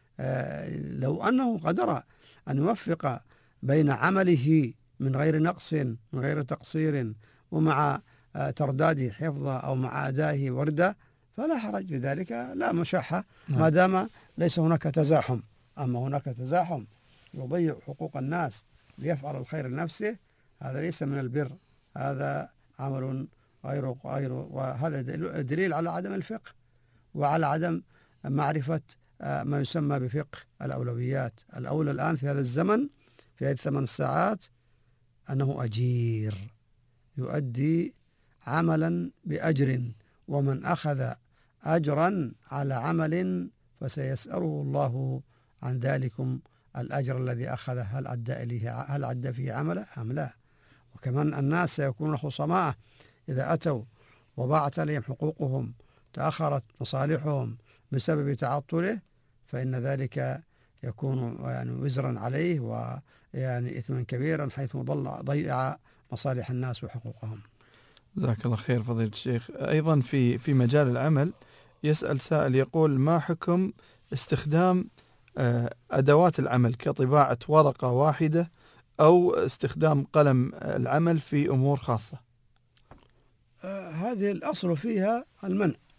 لو أنه قدر أن يوفق بين عمله من غير نقص من غير تقصير ومع ترداده حفظه أو مع أدائه ورده فلا حرج بذلك، لا مشاحة ما دام ليس هناك تزاحم. أما هناك تزاحم يضيع حقوق الناس ليفعل الخير لنفسه، هذا ليس من البر، هذا عمل غير غير وهذا دليل على عدم الفقه وعلى عدم معرفة ما يسمى بفقه الأولويات. الأولى الآن في هذا الزمن في هذه الثمان ساعات أنه أجير يؤدي عملا بأجر، ومن أخذ أجرا على عمل فسيسأله الله عن ذلكم الأجر الذي أخذه، هل أدى إليه هل أدى فيه عمله أم لا. وكمان الناس سيكونون خصماء إذا أتوا وضاعت عليهم حقوقهم، تأخرت مصالحهم بسبب تعطله، فإن ذلك يكون يعني وزرا عليه ويعني إثما كبيرا حيث ضيع مصالح الناس وحقوقهم. جزاك الله خير فضيلة الشيخ. أيضا في في مجال العمل يسأل سائل يقول ما حكم استخدام أدوات العمل كطباعة ورقة واحدة أو استخدام قلم العمل في أمور خاصة؟ آه هذه الأصل فيها المنع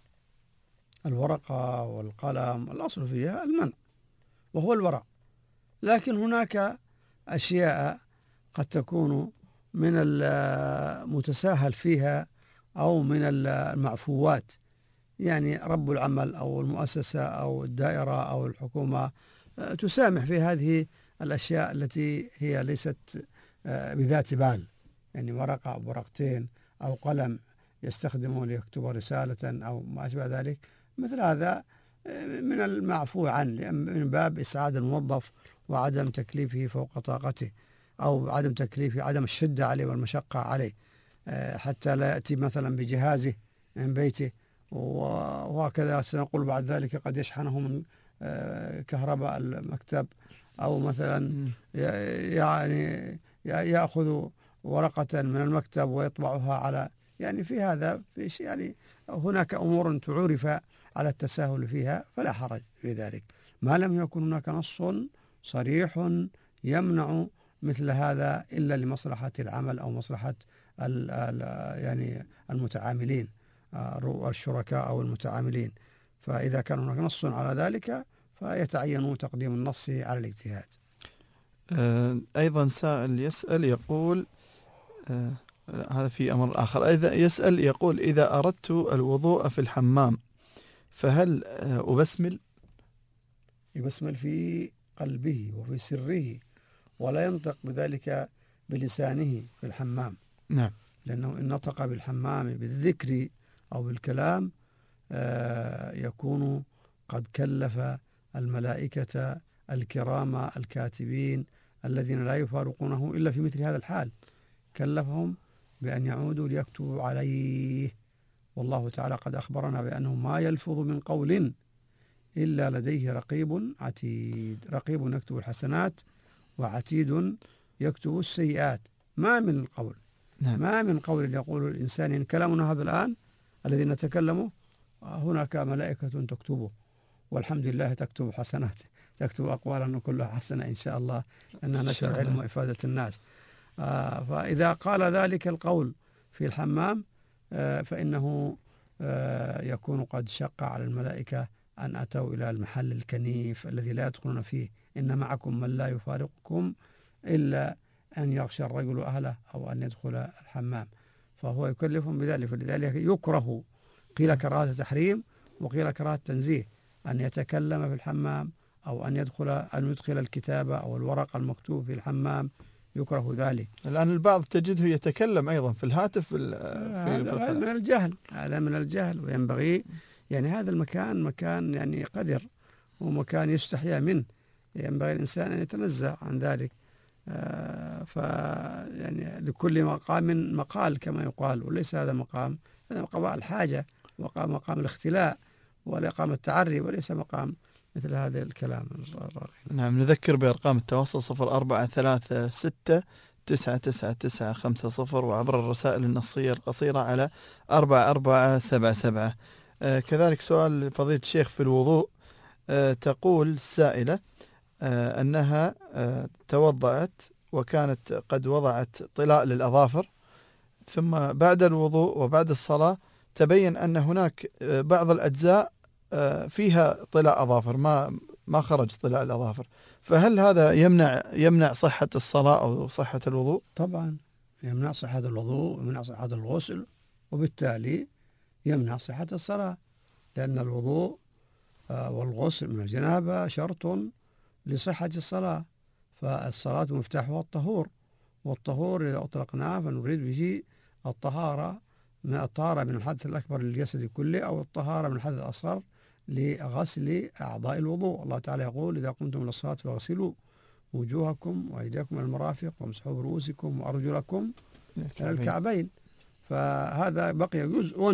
الورقة والقلم الأصل فيها المنع وهو الورع، لكن هناك أشياء قد تكون من المتساهل فيها أو من المعفوات، يعني رب العمل أو المؤسسة أو الدائرة أو الحكومة تسامح في هذه الأشياء التي هي ليست بذات بال، يعني ورقة أو ورقتين أو قلم يستخدمه ليكتب رسالة أو ما أشبه ذلك، مثل هذا من المعفو عنه من باب إسعاد الموظف وعدم تكليفه فوق طاقته، أو عدم تكليفه عدم الشدة عليه والمشقة عليه، حتى لا يأتي مثلا بجهازه من بيته وهكذا سنقول بعد ذلك قد يشحنه من كهرباء المكتب، أو مثلا يعني يأخذ ورقة من المكتب ويطبعها على، يعني في هذا في شيء، يعني هناك أمور تعرف على التساهل فيها فلا حرج في ذلك، ما لم يكن هناك نص صريح يمنع مثل هذا إلا لمصلحة العمل أو مصلحة ال ال يعني المتعاملين الشركاء أو المتعاملين. فإذا كان هناك نص على ذلك فيتعين تقديم النص على الاجتهاد. أيضا سائل يسأل يقول آه هذا في أمر آخر، إذا يسأل يقول إذا أردت الوضوء في الحمام فهل أبسمل؟ يبسمل في قلبه وفي سره ولا ينطق بذلك بلسانه في الحمام. نعم. لأنه إن نطق بالحمام بالذكر أو بالكلام آه يكون قد كلف الملائكة الكرام الكاتبين الذين لا يفارقونه إلا في مثل هذا الحال، كلفهم بأن يعودوا ليكتبوا عليه، والله تعالى قد أخبرنا بأنه ما يلفظ من قول إلا لديه رقيب عتيد، رقيب يكتب الحسنات وعتيد يكتب السيئات، ما من القول نعم. ما من قول يقول الإنسان إن كلامنا هذا الآن الذي نتكلمه هناك ملائكة تكتبه، والحمد لله تكتب حسنات، تكتب أقوالنا كلها حسنة إن شاء الله، أنها نشر علم وإفادة الناس. آه فإذا قال ذلك القول في الحمام آه فإنه آه يكون قد شق على الملائكة أن أتوا إلى المحل الكنيف الذي لا يدخلون فيه، إن معكم من لا يفارقكم إلا أن يغشى الرجل أهله أو أن يدخل الحمام، فهو يكلفهم بذلك. فلذلك يكره، قيل كراهة تحريم وقيل كراهة تنزيه، أن يتكلم في الحمام أو أن يدخل أن يدخل الكتابة أو الورق المكتوب في الحمام، يكره ذلك. الآن البعض تجده يتكلم أيضا في الهاتف في هذا من الجهل، هذا من الجهل، وينبغي يعني هذا المكان مكان يعني قذر ومكان يستحيا منه، ينبغي الإنسان أن يتنزه عن ذلك. آه ف يعني لكل مقام مقال كما يقال، وليس هذا مقام، هذا مقام الحاجة، مقام مقام الاختلاء ومقام التعري، وليس مقام مثل هذا الكلام. نعم. نذكر بأرقام التواصل صفر أربعة ثلاثة ستة تسعة تسعة تسعة خمسة صفر، وعبر الرسائل النصية القصيرة على أربعة أربعة سبعة سبعة. آه كذلك سؤال فضيلة الشيخ في الوضوء. آه تقول السائلة آه أنها آه توضأت وكانت قد وضعت طلاء للأظافر، ثم بعد الوضوء وبعد الصلاة تبين أن هناك آه بعض الأجزاء آه فيها طلاء أظافر، ما ما خرج طلاء الأظافر، فهل هذا يمنع يمنع صحة الصلاة أو صحة الوضوء؟ طبعا يمنع صحة الوضوء ويمنع صحة الغسل، وبالتالي يمنع صحة الصلاة، لأن الوضوء والغسل من الجنابة شرط لصحة الصلاة، فالصلاة مفتاحها الطهور، والطهور إذا أطلقناه فنريد به الطهارة من الطهارة من الحدث الأكبر للجسد كله، أو الطهارة من الحدث الأصغر لغسل أعضاء الوضوء. الله تعالى يقول إذا قمتم للصلاة فاغسلوا وجوهكم وأيديكم إلى المرافق وامسحوا برؤوسكم وأرجلكم إلى الكعبين. فهذا بقي جزء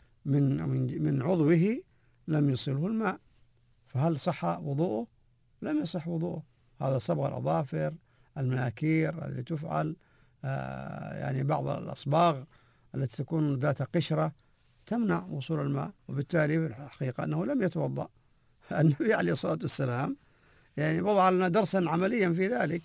من من من عضوه لم يصله الماء، فهل صح وضوءه؟ لم يصح وضوءه. هذا صبغ الأظافر، المناكير التي تفعل آه يعني بعض الأصباغ التي تكون ذات قشرة تمنع وصول الماء، وبالتالي في الحقيقة أنه لم يتوضأ. النبي عليه الصلاة والسلام يعني وضع لنا درسا عمليا في ذلك،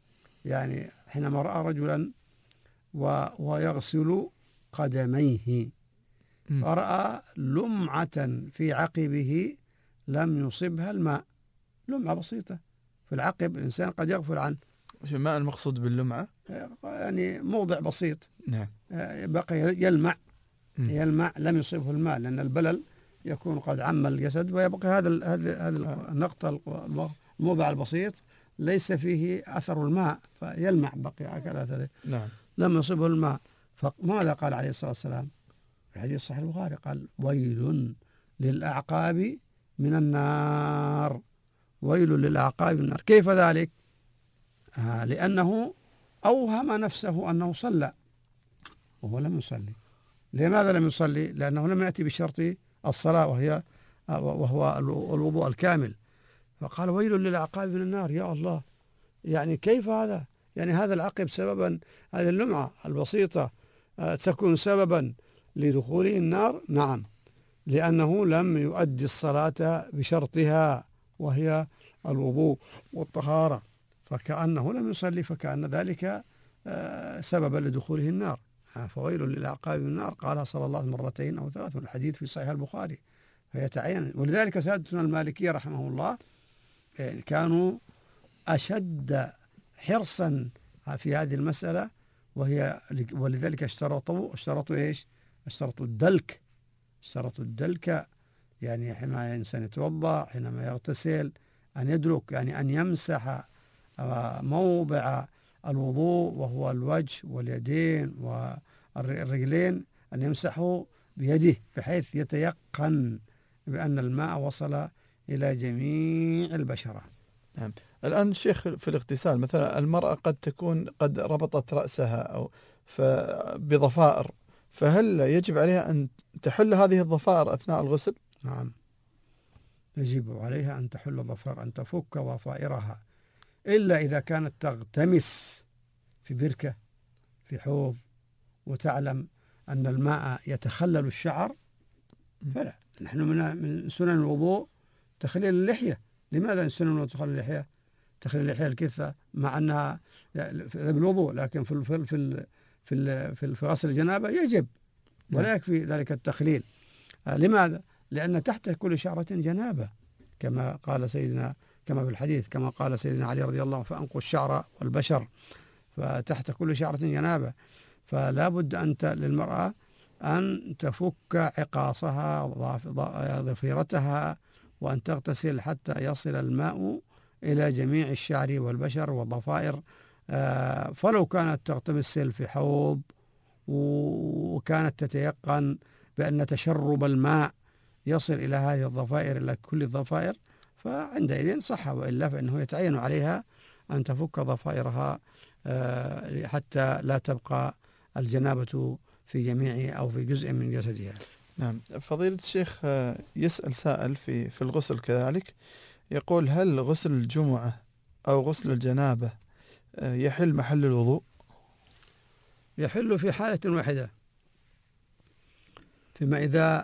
يعني حينما رأى رجلا ويغسل قدميه فرأى لمعة في عقبه لم يصبها الماء، لمعة بسيطة في العقب، الإنسان قد يغفل عنه. ما المقصود باللمعة؟ يعني موضع بسيط. نعم. بقي يلمع يلمع لم يصبه الماء، لأن البلل يكون قد عم الجسد، ويبقى هذا هذا هذا النقطة الموضع البسيط ليس فيه أثر الماء، فيلمع بقي هكذا. نعم. لم يصبه الماء، فماذا قال عليه الصلاة والسلام في الحديث صحيح البخاري؟ قال: ويل للأعقاب من النار، ويل للأعقاب من النار. كيف ذلك؟ آه لأنه أوهم نفسه أنه صلى وهو لم يصلي. لماذا لم يصلي؟ لأنه لم يأتي بشرط الصلاة وهي وهو الوضوء الكامل. فقال: ويل للأعقاب من النار. يا الله، يعني كيف هذا؟ يعني هذا العقب سببا، هذه اللمعة البسيطة تكون سببا لدخوله النار؟ نعم، لأنه لم يؤدي الصلاة بشرطها وهي الوضوء والطهارة، فكأنه لم يصلي، فكأن ذلك سببا لدخوله النار. فويل للأعقاب من النار قالها صلى الله عليه وسلم مرتين أو ثلاث، والحديث في صحيح البخاري، فيتعين. ولذلك سادتنا المالكية رحمه الله كانوا أشد حرصا في هذه المسألة، وهي ولذلك اشترطوا اشترطوا ايش؟ اشترطوا الدلك اشترطوا الدلك يعني حينما الإنسان يتوضأ، حينما يغتسل، أن يدلك، يعني أن يمسح موضع الوضوء وهو الوجه واليدين والرجلين، أن يمسحه بيده بحيث يتيقن بأن الماء وصل إلى جميع البشرة. نعم. الآن الشيخ في الاغتسال مثلا المرأة قد تكون قد ربطت رأسها أو بضفائر، فهل يجب عليها أن تحل هذه الضفائر أثناء الغسل؟ نعم، يجب عليها أن تحل ضفائر، أن تفك ضفائرها، إلا إذا كانت تغتمس في بركة في حوض وتعلم أن الماء يتخلل الشعر فلا. نحن من سنن الوضوء تخليل اللحية. لماذا سنن الوضوء تخليل اللحية؟ تخليل اللحية الكثة مع أنها بالوضوء، لكن في في في في في, في غسل الجنابة يجب ولا يكفي ذلك التخليل. لماذا؟ لأن تحت كل شعرة جنابة، كما قال سيدنا كما في الحديث، كما قال سيدنا علي رضي الله عنه: فأنقوا الشعر والبشر، فتحت كل شعرة جنابة. فلا بد أنت للمرأة أن تفك عقاصها ضفيرتها وأن تغتسل حتى يصل الماء إلى جميع الشعر والبشر والضفائر. فلو كانت تغتسل في حوض وكانت تتيقن بأن تشرب الماء يصل إلى هذه الضفائر إلى كل الضفائر فعندئذ صح، وإلا فإنه يتعين عليها أن تفك ضفائرها حتى لا تبقى الجنابة في جميع أو في جزء من جسدها. نعم. فضيلة الشيخ، يسأل سائل في في الغسل كذلك، يقول: هل غسل الجمعة أو غسل الجنابة يحل محل الوضوء؟ يحل في حالة واحدة، فيما إذا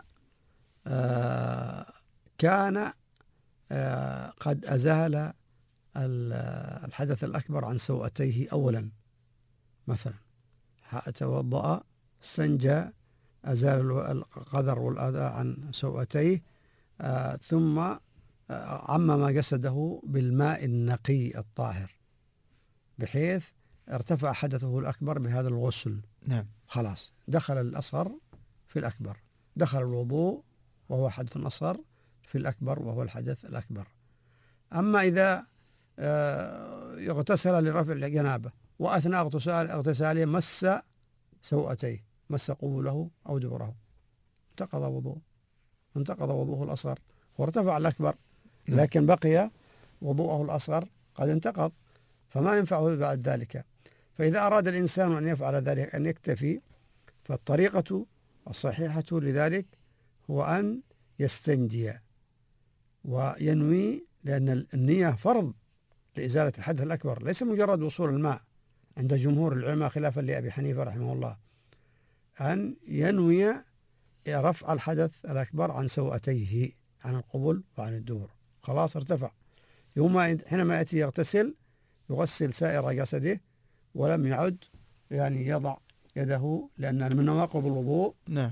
كان قد أزال الحدث الأكبر عن سوءتيه أولا، مثلا توضأ استنجى أزال القذر والأذى عن سوءتيه، ثم عمم جسده بالماء النقي الطاهر بحيث ارتفع حدثه الأكبر بهذا الغسل. نعم. خلاص دخل الأصغر في الأكبر، دخل الوضوء وهو حدث أصغر في الأكبر وهو الحدث الأكبر. أما إذا اغتسل لرفع الجنابة وأثناء اغتساله مس سوءتيه، مس قبوله أو دبره، انتقض وضوءه انتقض وضوءه الأصغر وارتفع الأكبر، لكن بقي وضوءه الأصغر قد انتقض، فما ينفعه بعد ذلك. فإذا أراد الإنسان أن يفعل ذلك أن يكتفي، فالطريقة الصحيحة لذلك هو أن يستنجي وينوي، لأن النية فرض لإزالة الحدث الأكبر، ليس مجرد وصول الماء عند جمهور العلماء خلافا لأبي حنيفة رحمه الله، أن ينوي رفع الحدث الأكبر عن سوءتيه، عن القبل وعن الدبر، خلاص ارتفع. يوم حينما يأتي يغتسل يغسل سائر جسده ولم يعد يعني يضع يده، لأن من نواقض الوضوء نعم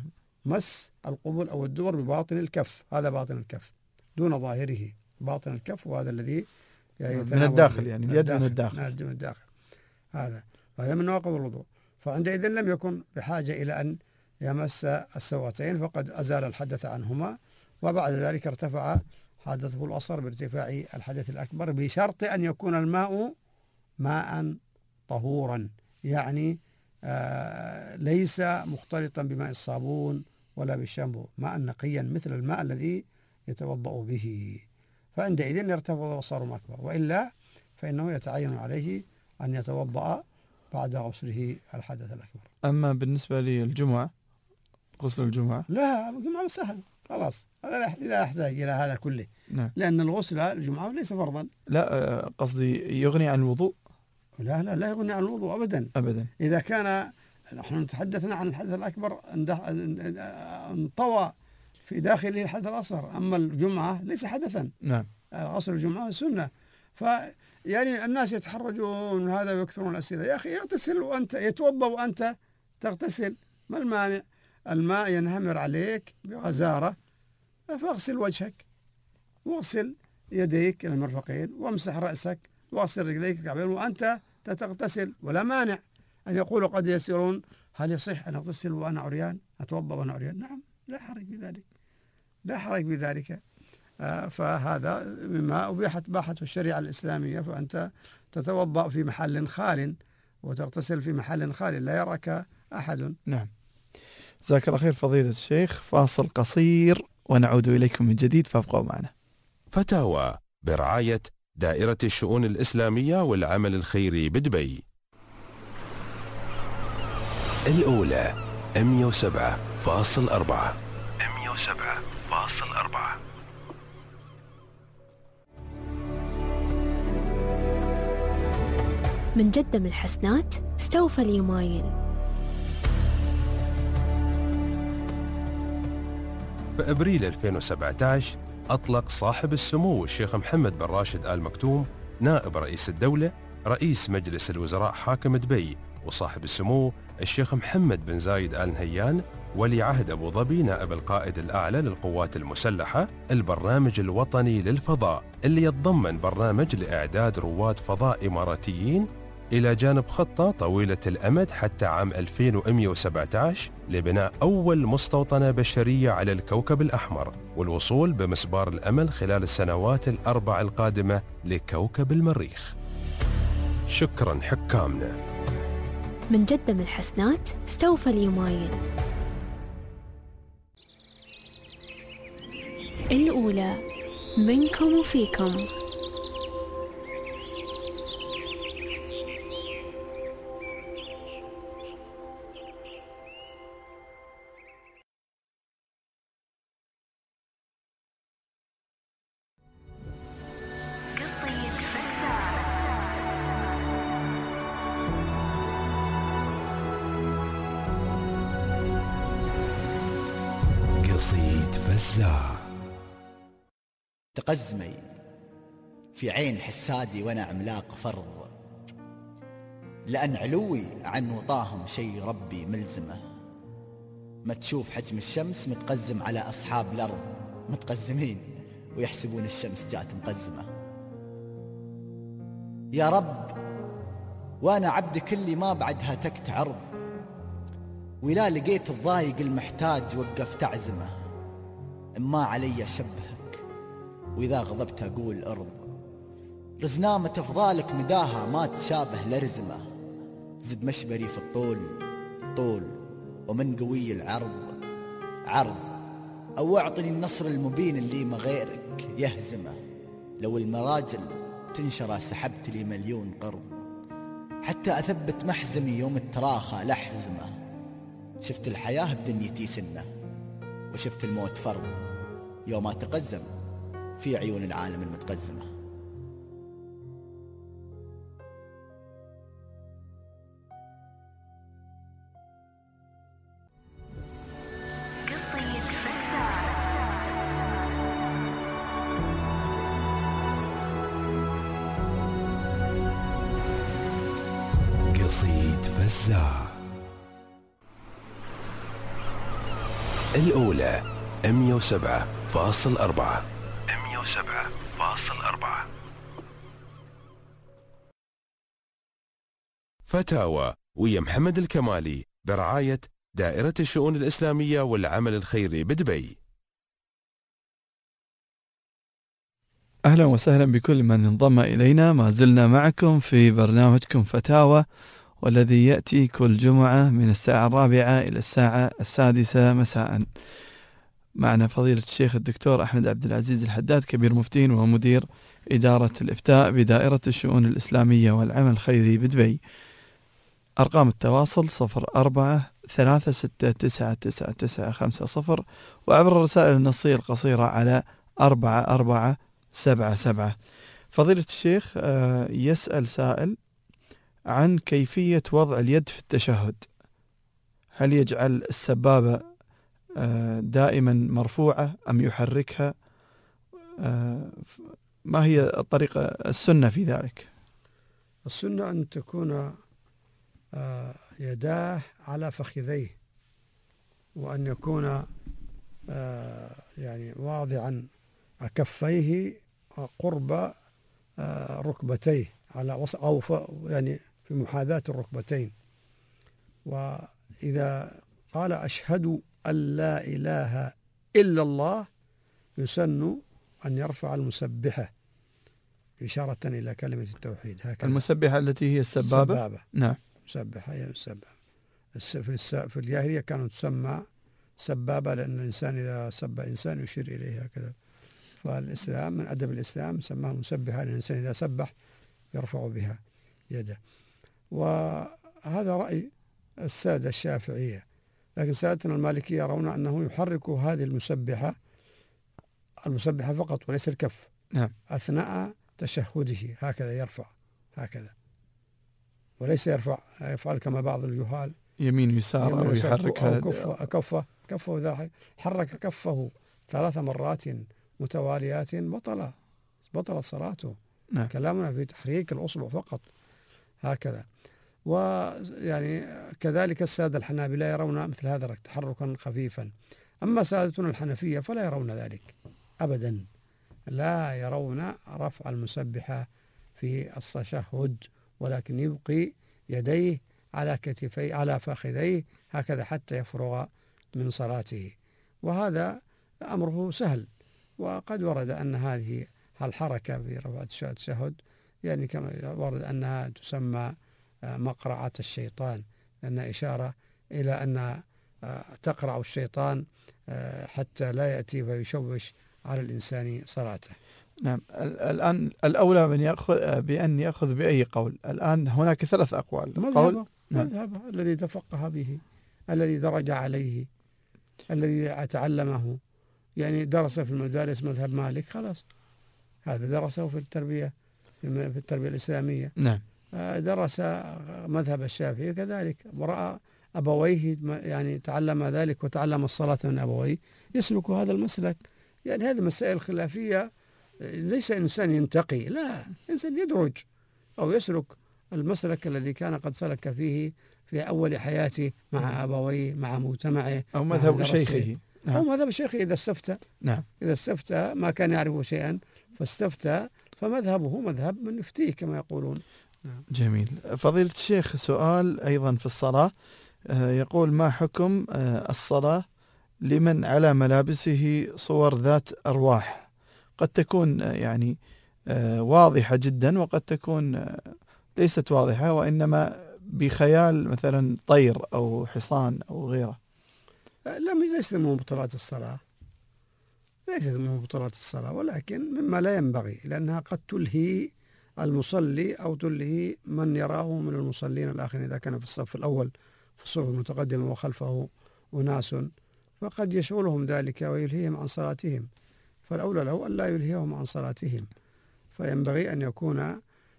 مس القبل أو الدبر بباطن الكف، هذا باطن الكف دون ظاهره، باطن الكف، وهذا الذي من الداخل، يعني اليد من الداخل من الداخل هذا هذا من نواقض الوضوء. فعندئذ لم يكن بحاجة إلى أن يمس السواتين، فقد أزال الحدث عنهما، وبعد ذلك ارتفع حدثه الأصغر بارتفاع الحدث الأكبر، بشرط أن يكون الماء ماء طهورا، يعني آه ليس مختلطا بماء الصابون ولا بالشامبو، ماء نقيا مثل الماء الذي يتوضأ به، فعندئذ يرتفع الأصغر أكبر، وإلا فإنه يتعين عليه أن يتوضأ بعد غسله الحدث الأكبر. أما بالنسبة للجمعة، غسل الجمعة لا، الجمعة سهل خلاص، هذا لا يحتاج إلى هذا كله. نعم. لأن الغسل الجمعة ليس فرضا. لا قصدي يغني عن الوضوء. لا لا لا يغني عن الوضوء أبدا أبدا. إذا كان نحن تحدثنا عن الحدث الأكبر انطوى في داخله الحدث الأصغر، أما الجمعة ليس حدثا. نعم. غسل الجمعة سنة. فيعني الناس يتحرجون هذا ويكثرون الأسئلة. يا أخي اغتسل وأنت يتوضأ وأنت تغتسل، ما المانع؟ الماء ينهمر عليك بغزارة، فاغسل وجهك واغسل يديك إلى المرفقين وامسح رأسك واغسل رجليك الكعبين وأنت تغتسل، ولا مانع أن يقولوا قد يسألون هل يصح أن أغتسل وأنا عريان، أتوضأ وأنا عريان؟ نعم، لا حرج بذلك، لا حرج بذلك. آه فهذا مما أبيحت باحته الشريعة الإسلامية، فأنت تتوضأ في محل خال وتغتسل في محل خال لا يراك أحد. نعم. جزاك الله خير فضيلة الشيخ. فاصل قصير ونعود إليكم من جديد، فابقوا معنا. فتاوى برعاية دائرة الشؤون الإسلامية والعمل الخيري بدبي. الأولى مئة وسبعة فاصل أربعة مئة وسبعة فاصل أربعة. من جدة من الحسنات استوفى اليمايل. في أبريل ألفين وسبعة عشر أطلق صاحب السمو الشيخ محمد بن راشد آل مكتوم نائب رئيس الدولة رئيس مجلس الوزراء حاكم دبي، وصاحب السمو الشيخ محمد بن زايد آل نهيان ولي عهد أبو ظبي نائب القائد الأعلى للقوات المسلحة البرنامج الوطني للفضاء، اللي يتضمن برنامج لإعداد رواد فضاء إماراتيين إلى جانب خطة طويلة الأمد حتى عام ألفين ومئة وسبعة عشر لبناء أول مستوطنة بشرية على الكوكب الأحمر، والوصول بمسبار الأمل خلال السنوات الأربع القادمة لكوكب المريخ. شكرا حكامنا. من جدة من الحسنات استوفى اليمايل. الأولى منكم وفيكم. قصيد فزاع. تقزمي في عين حسادي وانا عملاق فرض، لأن علوي عن وطاهم شي ربي ملزمه. ما تشوف حجم الشمس متقزم على أصحاب الأرض، متقزمين ويحسبون الشمس جات مقزمة. يا رب وأنا عبدك اللي ما بعدها تكت عرض، ولا لقيت الضايق المحتاج وقفت أعزمه. إما علي شبهك وإذا غضبت أقول أرض، رزنامة أفضالك مداها ما تشابه لرزمة. زد مشبري في الطول طول ومن قوي العرض عرض، أو أعطني النصر المبين اللي ما غيرك يهزمه. لو المراجل تنشر سحبت لي مليون قرض، حتى أثبت محزمي يوم التراخى لحزمه. شفت الحياة بدنيتي سنة، وشفت الموت فرض يوم أتقزم في عيون العالم المتقزمة. قصيد فزاع. الأولى مئة وسبعة فاصل أربعة. مئة وسبعة فاصل أربعة. فتاوى ويا محمد الكمالي برعاية دائرة الشؤون الإسلامية والعمل الخيري بدبي. أهلا وسهلا بكل من انضم إلينا. ما زلنا معكم في برنامجكم فتاوى، والذي يأتي كل جمعة من الساعة الرابعة إلى الساعة السادسة مساء. معنا فضيلة الشيخ الدكتور أحمد عبد العزيز الحداد، كبير مفتين ومدير إدارة الإفتاء بدائرة الشؤون الإسلامية والعمل الخيري بدبي. أرقام التواصل صفر أربعة ثلاثة ستة تسعة تسعة تسعة خمسة صفر، وعبر الرسائل النصية القصيرة على أربعة أربعة سبعة سبعة. فضيلة الشيخ يسأل سائل عن كيفية وضع اليد في التشهد. هل يجعل السبابة دائما مرفوعة أم يحركها؟ ما هي الطريقة السنة في ذلك؟ السنة أن تكون يداه على فخذيه، وأن يكون يعني واضعا كفيه قرب ركبتيه على وسط أو يعني في محاذاة الركبتين. وإذا قال أشهد أن لا إله إلا الله يسن أن يرفع المسبحة إشارة إلى كلمة التوحيد. هكذا المسبحة التي هي السبابة. السبابة. نعم. مسبحة هي السبابة. في الجاهلية كانت تسمى سبابة، لأن الإنسان إذا سب إنسان يشير إليه هكذا. فالإسلام من أدب الإسلام سماها مسبحة، لأن الإنسان إذا سبح يرفع بها يده. وهذا رأي السادة الشافعية، لكن سادتنا المالكية يرون أنه يحرك هذه المسبحة المسبحة فقط وليس الكف. نعم. أثناء تشهده هكذا يرفع هكذا، وليس يرفع يفعل كما بعض الجهال يمين يسار أو يحركها كفه كفه كفه ذا حرك كفه ثلاث مرات متواليات بطل بطل صلاته. نعم. كلامنا في تحريك الأصبع فقط هكذا. ويعني كذلك السادة الحنابلة يرون مثل هذا تحركا خفيفا. أما سادتنا الحنفية فلا يرون ذلك أبدا، لا يرون رفع المسبحة في التشهد، ولكن يبقي يديه على كتفيه على فخذيه هكذا حتى يفرغ من صلاته. وهذا أمره سهل، وقد ورد أن هذه الحركة في رفع التشهد يعني كما ورد أنها تسمى مقرعة الشيطان، لأنها إشارة إلى أن تقرع الشيطان حتى لا يأتي فيشوش على الإنسان صلاته. نعم. الآن الأولى من يأخذ بأن يأخذ بأي قول. الآن هناك ثلاث أقوال. مذهبه مذهبه الذي تفقه به، الذي درج عليه، الذي تعلمه، يعني درس في المدارس مذهب مالك خلاص هذا درسه في التربية في التربية الإسلامية. نعم. درس مذهب الشافعي كذلك، ورأى أبويه يعني تعلم ذلك وتعلم الصلاة من أبويه، يسلك هذا المسلك. يعني هذه مسائل خلافية، ليس إنسان ينتقي، لا، إنسان يدرج أو يسلك المسلك الذي كان قد سلك فيه في أول حياته مع أبويه مع مجتمعه أو مذهب شيخه. نعم. أو مذهب شيخه إذا استفتى. نعم. إذا استفتى ما كان يعرف شيئا فاستفتى فمذهبه مذهب من يفتيه كما يقولون. نعم. جميل. فضيلة الشيخ سؤال أيضا في الصلاة، يقول ما حكم الصلاة لمن على ملابسه صور ذات أرواح؟ قد تكون يعني واضحة جدا وقد تكون ليست واضحة، وإنما بخيال مثلا طير أو حصان أو غيره. لا، ليس من مبطلات الصلاة، ليست من مبطلات الصلاة، ولكن مما لا ينبغي، لأنها قد تلهي المصلي أو تلهي من يراه من المصلين الآخرين. إذا كان في الصف الأول في الصف المتقدم وخلفه أناس فقد يشغلهم ذلك ويلهيهم عن صلاتهم، فالأولى له أن لا يلهيهم عن صلاتهم، فينبغي أن يكون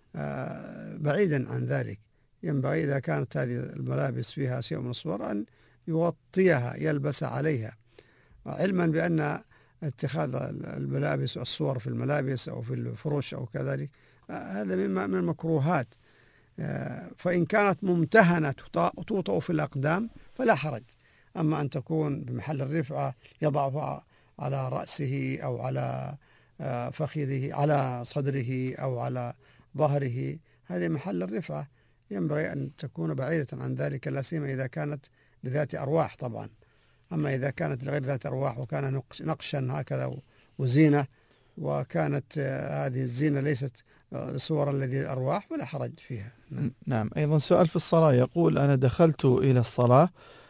بعيدا عن ذلك. ينبغي إذا كانت هذه الملابس فيها شيء من الصور أن يغطيها يلبس عليها، علما بأن اتخاذ الملابس والصور في الملابس أو في الفرش أو كذلك هذا مما من المكروهات. فإن كانت ممتهنة توطأ في الأقدام فلا حرج، أما أن تكون بمحل الرفعة يضعها على رأسه أو على فخذه على صدره أو على ظهره، هذه محل الرفعة، ينبغي أن تكون بعيدة عن ذلك، لا سيما إذا كانت لذات أرواح طبعا. أما إذا كانت لغير ذات أرواح وكان نقشا هكذا وزينة، وكانت هذه الزينة ليست صورا الذي أرواح، ولا حرج فيها. نعم. نعم. أيضا سؤال في الصلاة، يقول أنا دخلت إلى الصلاة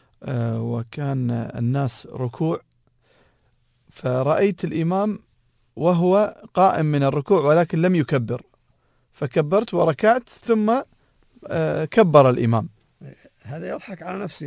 وكان الناس ركوع، فرأيت الإمام وهو قائم من الركوع ولكن لم يكبر، فكبرت وركعت ثم كبر الإمام. هذا يضحك على نفسه،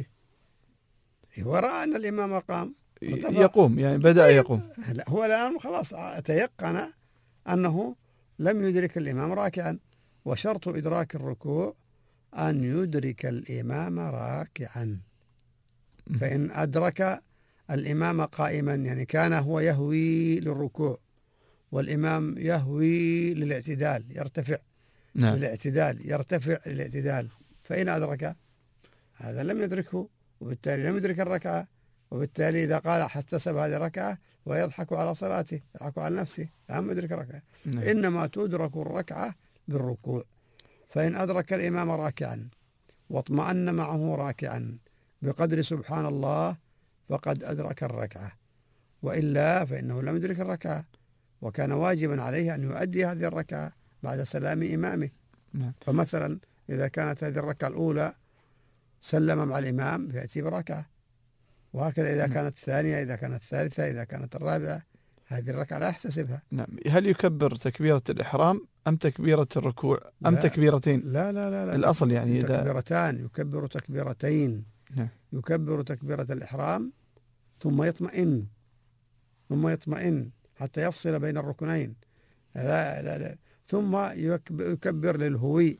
هو رأى أن الإمام قام يقوم، يعني بدأ يقوم. لا، هو الآن خلاص تيقن أنه لم يدرك الإمام راكعا، وشرط إدراك الركوع أن يدرك الإمام راكعا. فإن أدرك الإمام قائما، يعني كان هو يهوي للركوع والإمام يهوي للاعتدال، يرتفع نعم. للاعتدال يرتفع للاعتدال، فإن أدرك هذا لم يدركه، وبالتالي لم يدرك الركعة، وبالتالي إذا قال احتسب هذه الركعة ويضحك على صلاته، يضحك على نفسه، لم يدرك الركعة. نعم. إنما تدرك الركعة بالركوع. فإن أدرك الإمام راكعا واطمأن معه راكعا بقدر سبحان الله فقد أدرك الركعة، وإلا فإنه لم يدرك الركعة، وكان واجبا عليه أن يؤدي هذه الركعة بعد سلام إمامه. نعم. فمثلا إذا كانت هذه الركعة الأولى سلم مع الإمام فيأتي بركعة، وهكذا إذا نعم. كانت الثانية، إذا كانت الثالثة، إذا كانت الرابعة، هذه الركعة لا يحتسبها. نعم. هل يكبر تكبيرة الإحرام أم تكبيرة الركوع أم لا تكبيرتين؟ لا لا لا, لا. الأصل يعني إذا تكبيرتان، يكبر تكبيرتين. نعم. يكبر تكبيرة الإحرام ثم يطمئن ثم يطمئن حتى يفصل بين الركنين، لا لا لا. ثم يكبر للهوي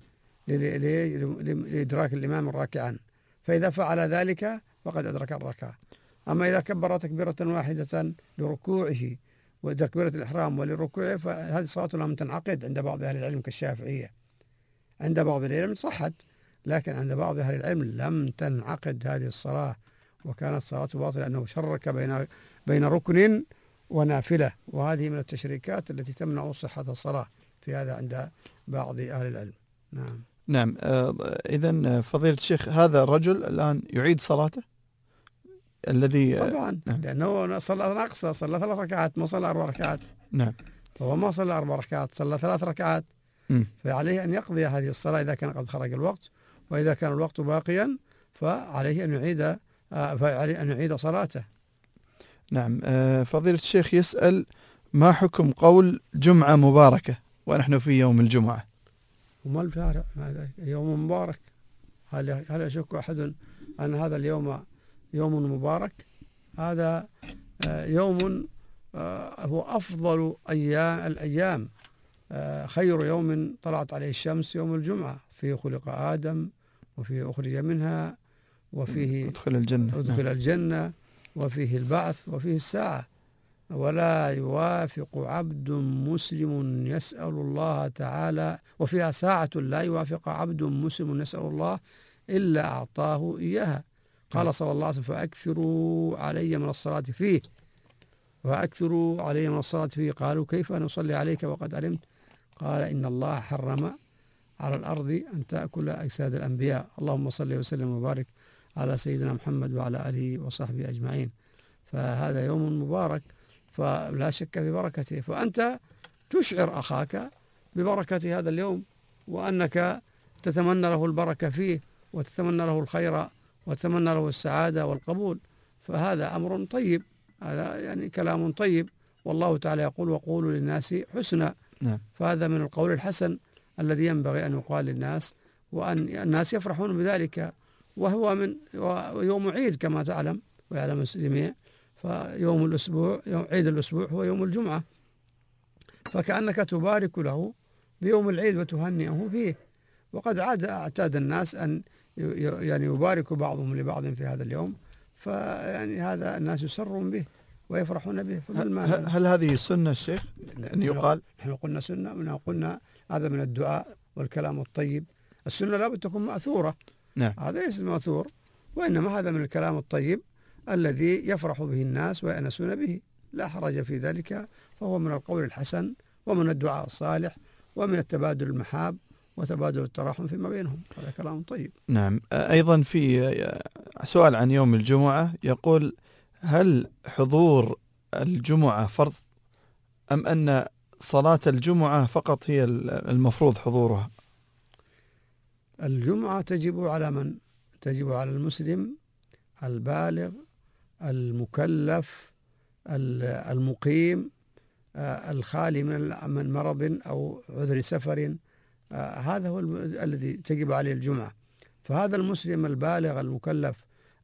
لإدراك الإمام راكعا، فإذا فعل ذلك فقد أدرك الركعة. أما إذا كبر تكبيرة واحدة لركوعه وتكبيرة الإحرام وللركوع فهذه صلاة لم تنعقد عند بعض أهل العلم كالشافعية. عند بعض العلم صحت، لكن عند بعض أهل العلم لم تنعقد هذه الصلاة، وكانت صلاة باطلة لأنه شرك بين بين ركن ونافلة، وهذه من التشريكات التي تمنع صحة الصلاة في هذا عند بعض أهل العلم. نعم. نعم. آه إذن فضيلة الشيخ، هذا الرجل الآن يعيد صلاته الذي طبعا نعم. لأنه صلى ناقصة، صلى ثلاث ركعات ما صلى أربع ركعات. نعم. فهو ما صلى أربع ركعات، صلى ثلاث ركعات. م. فعليه أن يقضي هذه الصلاة إذا كان قد خرج الوقت، وإذا كان الوقت باقيا فعليه أن يعيد فعليه أن يعيد صلاته. نعم. آه فضيلة الشيخ يسأل: ما حكم قول جمعة مباركة ونحن في يوم الجمعة؟ وما الفارق؟ يوم مبارك، هل هل يشك أحد أن هذا اليوم يوم مبارك؟ هذا يوم هو أفضل أيام الأيام، خير يوم طلعت عليه الشمس يوم الجمعة، فيه خلق آدم وفيه أخرج منها وفيه أدخل الجنة أدخل الجنة وفيه البعث وفيه الساعة. ولا يوافق عبد مسلم يسأل الله تعالى، وفيها ساعة لا يوافق عبد مسلم يسأل الله إلا أعطاه إياها. قال صلى الله عليه وسلم: فأكثروا علي من الصلاة فيه فأكثروا علي من الصلاة فيه. قالوا: كيف نصلي عليك وقد علمت؟ قال: إن الله حرم على الأرض أن تأكل أجساد الأنبياء. اللهم صل وسلم وبارك على سيدنا محمد وعلى آله وصحبه أجمعين. فهذا يوم مبارك، فلا شك في بركته، فأنت تشعر أخاك ببركة هذا اليوم، وأنك تتمنى له البركة فيه، وتتمنى له الخير، وتتمنى له السعادة والقبول. فهذا أمر طيب، هذا يعني كلام طيب، والله تعالى يقول: وقولوا للناس حسنا. نعم. فهذا من القول الحسن الذي ينبغي أن يقال للناس، وأن الناس يفرحون بذلك، وهو من يوم عيد كما تعلم ويعلم الجميع. فيوم الأسبوع، يوم عيد الأسبوع هو يوم الجمعة، فكأنك تبارك له بيوم العيد وتهنئه فيه. وقد عاد اعتاد الناس أن يعني يبارك بعضهم لبعض في هذا اليوم، فيعني هذا الناس يسرون به ويفرحون به. هل, هل هذه السنة الشيخ أن يقال؟ نحن قلنا سنة، من قلنا هذا من الدعاء والكلام الطيب. السنة لابد تكون مأثورة. نعم. هذا ليس مأثور، وإنما هذا من الكلام الطيب الذي يفرح به الناس ويأنسون به، لا حرج في ذلك، فهو من القول الحسن ومن الدعاء الصالح ومن التبادل المحاب وتبادل التراحم فيما بينهم. هذا كلام طيب. نعم. أيضا في سؤال عن يوم الجمعة، يقول: هل حضور الجمعة فرض أم أن صلاة الجمعة فقط هي المفروض حضورها؟ الجمعة تجب على من؟ تجب على المسلم البالغ المكلف المقيم الخالي من مرض أو عذر سفر، هذا هو الذي تجب عليه الجمعة. فهذا المسلم البالغ المكلف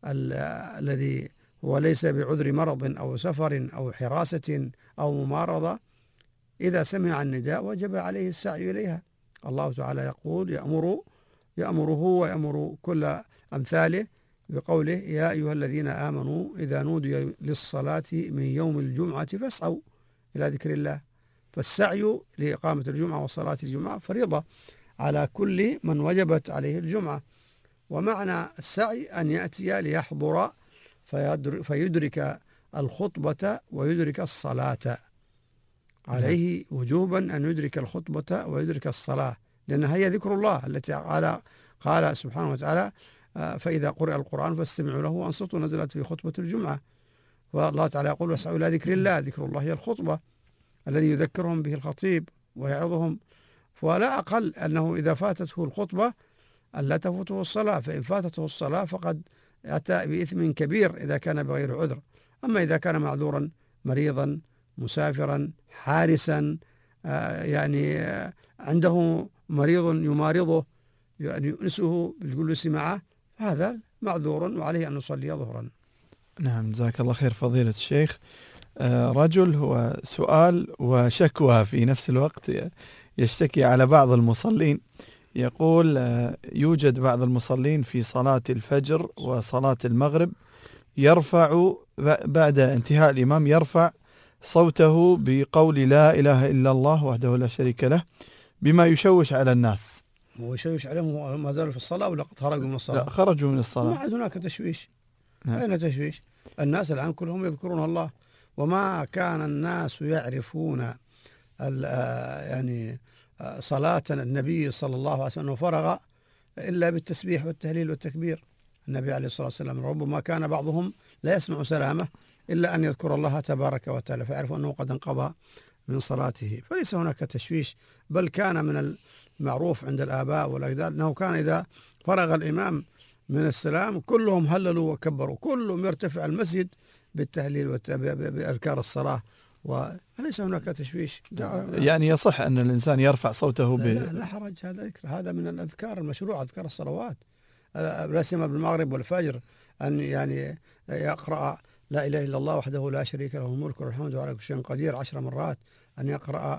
الذي هو ليس بعذر مرض أو سفر أو حراسة أو ممارضة، إذا سمع النداء وجب عليه السعي إليها. الله تعالى يقول: يأمر يأمره ويأمر كل أمثاله بقوله: يا أيها الذين آمنوا إذا نودي للصلاة من يوم الجمعة فاسعوا إلى ذكر الله. فالسعي لإقامة الجمعة وصلاة الجمعة فريضة على كل من وجبت عليه الجمعة. ومعنى السعي أن يأتي ليحضر فيدرك الخطبة ويدرك الصلاة. عليه وجوبا أن يدرك الخطبة ويدرك الصلاة، لأنها هي ذكر الله التي قال قال سبحانه وتعالى: فإذا قرئ القرآن فاستمعوا له وأنصتوا، نزلت في خطبة الجمعة. والله تعالى يقول: واسعوا إلى ذكر الله. ذكر الله هي الخطبة الذي يذكرهم به الخطيب ويعظهم. ولا أقل أنه إذا فاتته الخطبة ألا تفوته الصلاة، فإن فاتته الصلاة فقد أتى بإثم كبير إذا كان بغير عذر. أما إذا كان معذورا مريضا مسافرا حارسا آه يعني آه عنده مريض يمارضه يعني يؤنسه بالجلوس معه، هذا معذور وعليه أن يصلي ظهرا. نعم، جزاك الله خير فضيلة الشيخ. آه رجل هو سؤال وشكوى في نفس الوقت، يشتكي على بعض المصلين. يقول: آه يوجد بعض المصلين في صلاة الفجر وصلاة المغرب يرفع بعد انتهاء الإمام يرفع صوته بقول لا إله إلا الله وحده لا شريك له، بما يشوش على الناس. هو يشوش عليهم ما زالوا في الصلاة ولا قد خرجوا من الصلاة؟ لا، خرجوا من الصلاة. ما عاد هناك تشويش. نعم. أين تشويش؟ الناس الآن كلهم يذكرون الله، وما كان الناس يعرفون يعني صلاة النبي صلى الله عليه وسلم فرغ إلا بالتسبيح والتهليل والتكبير. النبي عليه الصلاة والسلام ربما كان بعضهم لا يسمع سلامه إلا أن يذكر الله تبارك وتعالى فيعرف أنه قد انقضى من صلاته. فليس هناك تشويش، بل كان من المعروف عند الآباء والأجداد أنه كان إذا فرغ الإمام من السلام كلهم هللوا وكبروا، كلهم يرتفع المسجد بالتهليل وبأذكار الصلاة، وليس هناك تشويش. يعني يصح أن الإنسان يرفع صوته ب... لا, لا, لا حرج، هذا ذكر، هذا من الأذكار المشروعة، أذكار الصلوات، لا سيما بالمغرب والفجر، أن يعني يقرأ لا إله إلا الله وحده لا شريك له الملك والحمد وعلى كل شيء قدير عشر مرات، أن يقرأ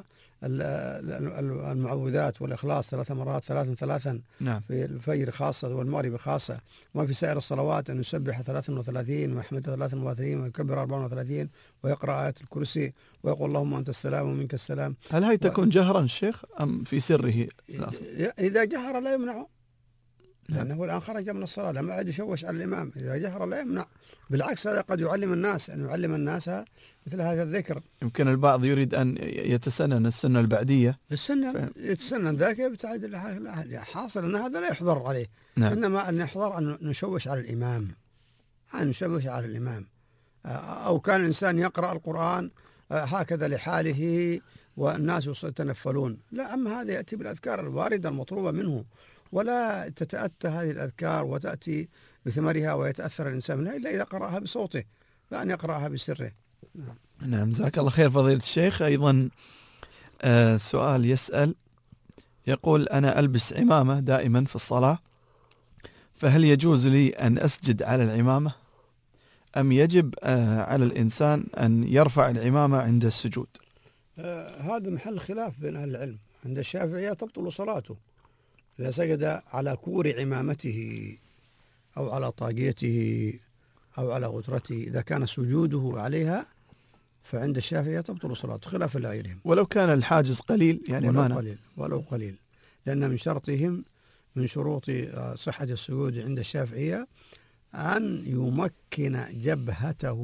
المعوذات والإخلاص ثلاث مرات ثلاثا ثلاثا. نعم. في الفجر خاصة والمغرب خاصة. وفي سائر الصلوات أن يسبح ثلاثا وثلاثين ويحمد ثلاثا وثلاثين ويكبر أربعا وثلاثين ويقرأ آية الكرسي ويقول اللهم أنت السلام ومنك السلام. هل هي تكون و... جهرا الشيخ أم في سره؟ إذا جهر لا يمنع، لأنه الآن خرج من الصلاة، لم يعد يشوش على الإمام. إذا جهر لا يمنع، بالعكس هذا قد يعلم الناس، أن يعلم الناس مثل هذا الذكر. يمكن البعض يريد أن يتسنن السنة البعدية. السنة يتسنن ذاك يبتعد، حاصل أن هذا لا يحضر عليه. نعم. إنما أن يحضر أن نشوش على الإمام، أن نشوش على الإمام، أو كان الإنسان يقرأ القرآن هكذا لحاله والناس يتنفلون، لا. أما هذا يأتي بالأذكار الواردة المطلوبة منه، ولا تتأتى هذه الأذكار وتأتي بثمرها ويتأثر الإنسان منها إلا إذا قرأها بصوته، لا أن يقرأها بسره. نعم. نعم، جزاك الله خير فضيلة الشيخ. أيضا آه سؤال يسأل، يقول: أنا ألبس عمامة دائما في الصلاة، فهل يجوز لي أن أسجد على العمامة أم يجب آه على الإنسان أن يرفع العمامة عند السجود؟ آه هذا محل خلاف بين أهل العلم. عند الشافعية تبطل صلاته إذا سجد على كور عمامته أو على طاقيته أو على غترته، إذا كان سجوده عليها فعند الشافعية تبطل صلاته خلاف لغيرهم. ولو كان الحاجز قليل، يعني ولو مانع. قليل ولو قليل، لأن من شرطهم من شروط صحة السجود عند الشافعية أن يمكن جبهته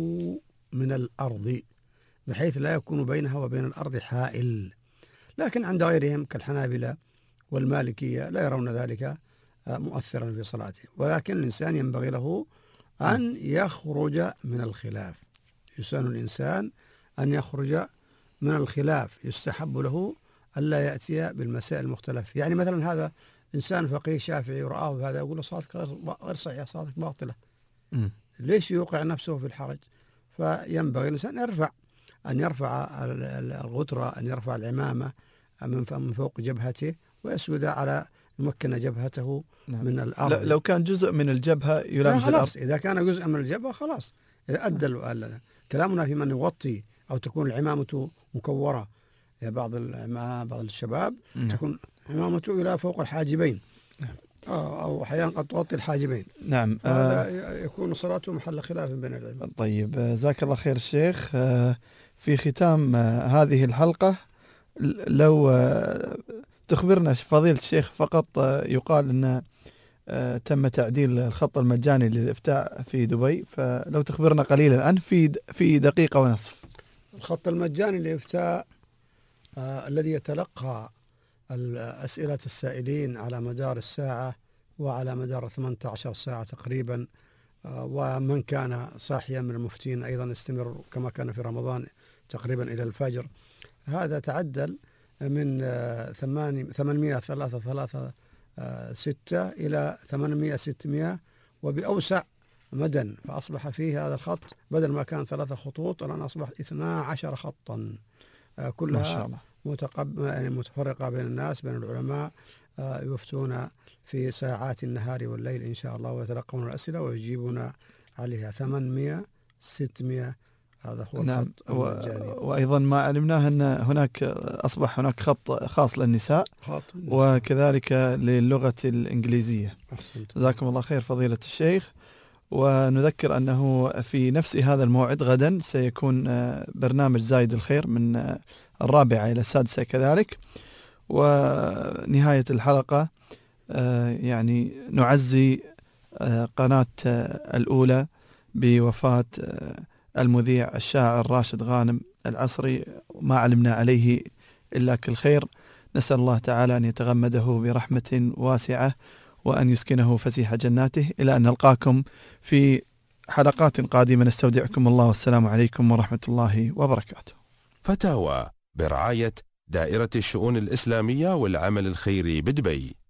من الأرض بحيث لا يكون بينها وبين الأرض حائل. لكن عند غيرهم كالحنابلة والمالكية لا يرون ذلك مؤثرا في صلاته، ولكن الإنسان ينبغي له أن يخرج من الخلاف. يسن الإنسان أن يخرج من الخلاف، يستحب له ألا يأتي بالمسائل المختلف. يعني مثلا هذا إنسان فقيه شافعي ورآه هذا يقول له صلاتك غير صحيحة، صلاتك باطلة. م. ليش يوقع نفسه في الحرج؟ فينبغي الإنسان يرفع أن يرفع الغترة، أن يرفع العمامة من فوق جبهته ويسجد على يمكن جبهته نعم. من الأرض. لو كان جزء من الجبهة يلامس الأرض، إذا كان جزء من الجبهة خلاص، إذا أدى نعم. كلامنا في من يغطي أو تكون العمامة مكورة. يا بعض بعض الشباب نعم. تكون عمامته إلى فوق الحاجبين نعم. أو أحيانا قد تغطي الحاجبين. نعم. هذا آه يكون صلاته محل خلاف بين العلماء. طيب جزاك الله خير الشيخ. آه في ختام آه هذه الحلقة لو آه تخبرنا فضيلة الشيخ فقط، آه يقال أن آه تم تعديل الخط المجاني للإفتاء في دبي، فلو تخبرنا قليلا عنه في في دقيقة ونصف. الخط المجاني للإفتاء آه الذي يتلقى أسئلة السائلين على مدار الساعة وعلى مدار ثمانية عشر ساعة تقريبا، ومن كان صاحيا من المفتين أيضا يستمر كما كان في رمضان تقريبا إلى الفجر. هذا تعدل من ثمانمائة ثلاثة ثلاثة ستة إلى ثمانمائة ستمائة وبأوسع مدى، فأصبح فيه هذا الخط بدل ما كان ثلاثة خطوط الآن أصبح اثنا عشر خطا، كلها ما شاء الله متقب... يعني متفرقة بين الناس، بين العلماء آه يفتون في ساعات النهار والليل إن شاء الله، ويتلقون الأسئلة ويجيبون عليها. ثمانمائة ستمائة هذا هو نعم. الخط المجاني. وأيضا ما علمناه أن هناك أصبح هناك خط خاص للنساء وكذلك للغة الإنجليزية. جزاكم الله خير فضيلة الشيخ. ونذكر أنه في نفس هذا الموعد غدا سيكون برنامج زايد الخير من الرابعة إلى السادسة كذلك. ونهاية الحلقة يعني نعزي قناة الأولى بوفاة المذيع الشاعر راشد غانم العصري، ما علمنا عليه إلا كل خير. نسأل الله تعالى أن يتغمده برحمة واسعة وأن يسكنه فسيح جناته. إلى أن نلقاكم في حلقات قادمة، نستودعكم الله والسلام عليكم ورحمة الله وبركاته. فتاوى برعاية دائرة الشؤون الإسلامية والعمل الخيري بدبي.